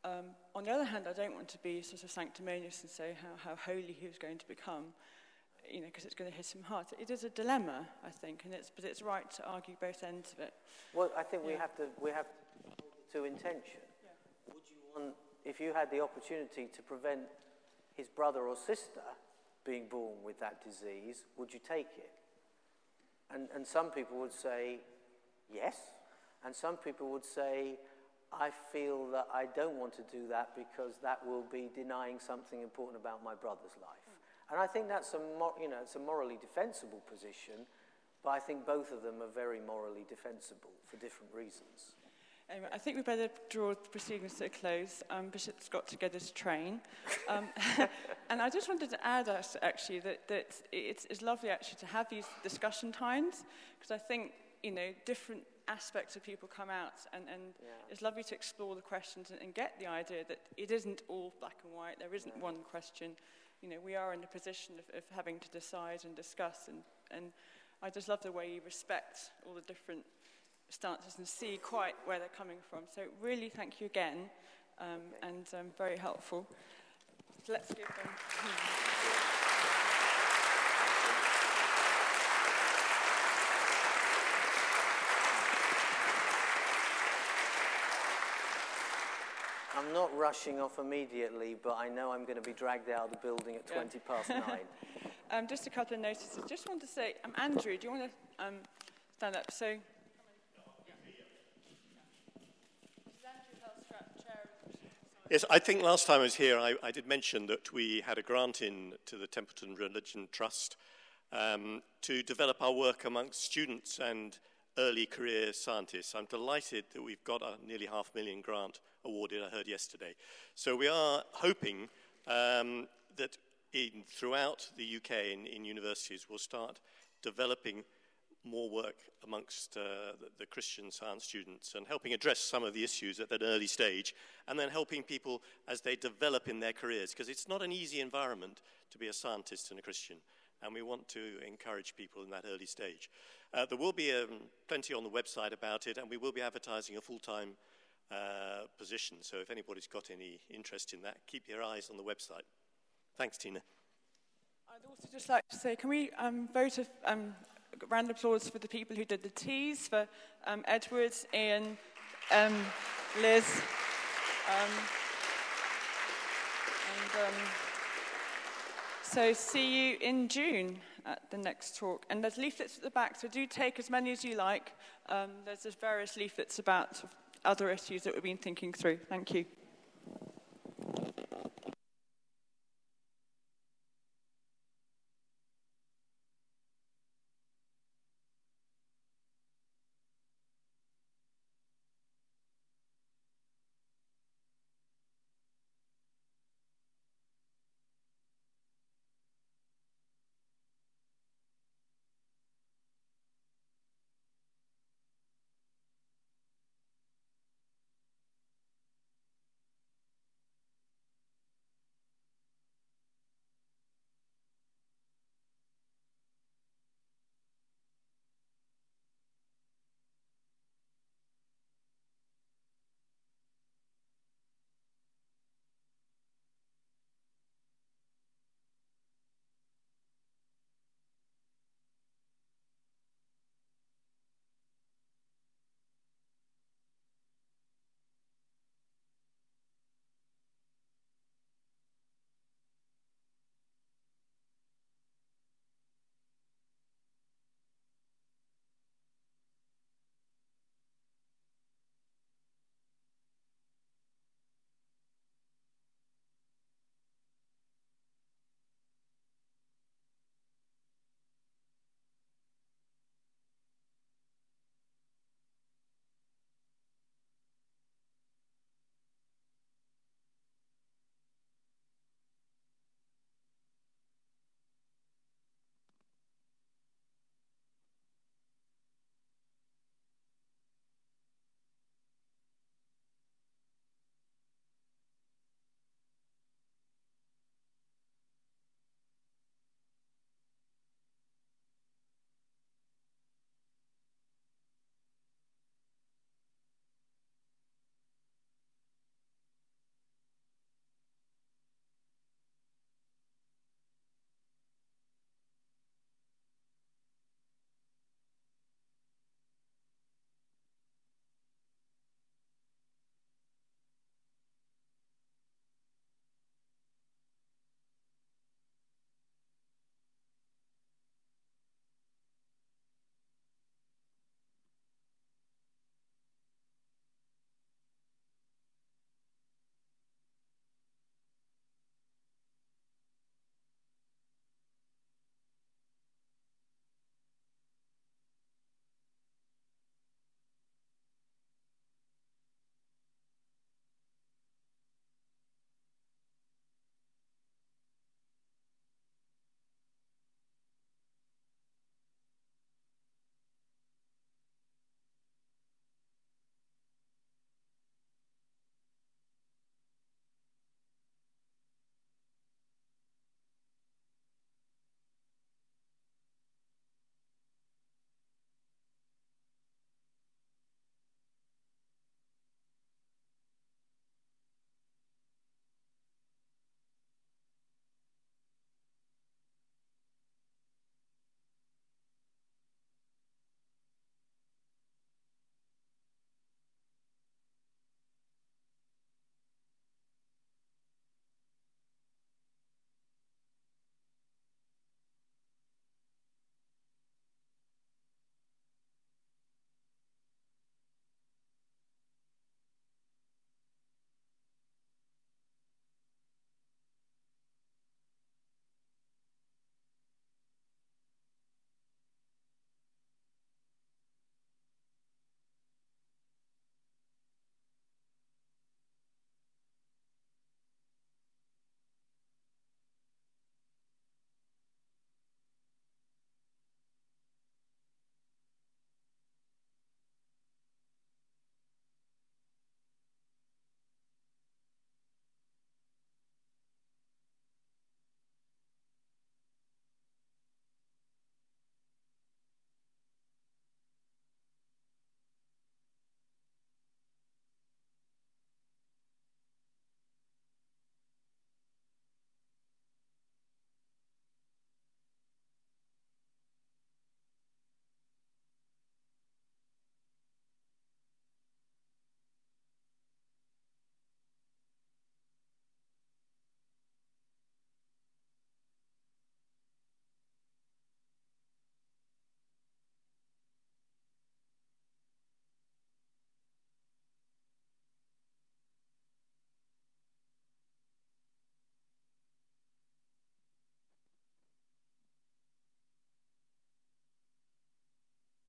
[SPEAKER 1] On the other hand, I don't want to be sort of sanctimonious and say how holy he was going to become, because it's going to hit him hard. It is a dilemma, I think, but it's right to argue both ends of it.
[SPEAKER 2] Well, I think we have to intention. Yeah. Would you want, if you had the opportunity to prevent his brother or sister being born with that disease, would you take it? And some people would say yes, and some people would say, I feel that I don't want to do that because that will be denying something important about my brother's life. And I think that's it's a morally defensible position, but I think both of them are very morally defensible for different reasons.
[SPEAKER 1] Anyway, I think we better draw the proceedings to a close. Bishop's got to get his train. And I just wanted to add, actually, that it's lovely, actually, to have these discussion times, because I think, different aspects of people come out, and it's lovely to explore the questions and get the idea that it isn't all black and white, there isn't one question. We are in a position of having to decide and discuss, and I just love the way you respect all the different stances and see quite where they're coming from. So really thank you again, and very helpful. So let's give them...
[SPEAKER 2] I'm not rushing off immediately, but I know I'm going to be dragged out of the building at 20 past 9.
[SPEAKER 1] Just a couple of notices. Just want to say, Andrew, do you want to stand up? So,
[SPEAKER 3] yes, I think last time I was here, I did mention that we had a grant in to the Templeton Religion Trust to develop our work amongst students and early career scientists. I'm delighted that we've got a nearly $500,000 grant awarded, I heard yesterday. So we are hoping that throughout the UK in universities we'll start developing more work amongst the Christian science students and helping address some of the issues at that early stage, and then helping people as they develop in their careers, because it's not an easy environment to be a scientist and a Christian, and we want to encourage people in that early stage. There will be plenty on the website about it, and we will be advertising a full-time position, so if anybody's got any interest in that, keep your eyes on the website. Thanks, Tina.
[SPEAKER 1] I'd also just like to say, can we vote a round of applause for the people who did the teas, for Edward, Ian, Liz, so see you in June at the next talk. And there's leaflets at the back, so do take as many as you like. There's various leaflets about other issues that we've been thinking through. Thank you.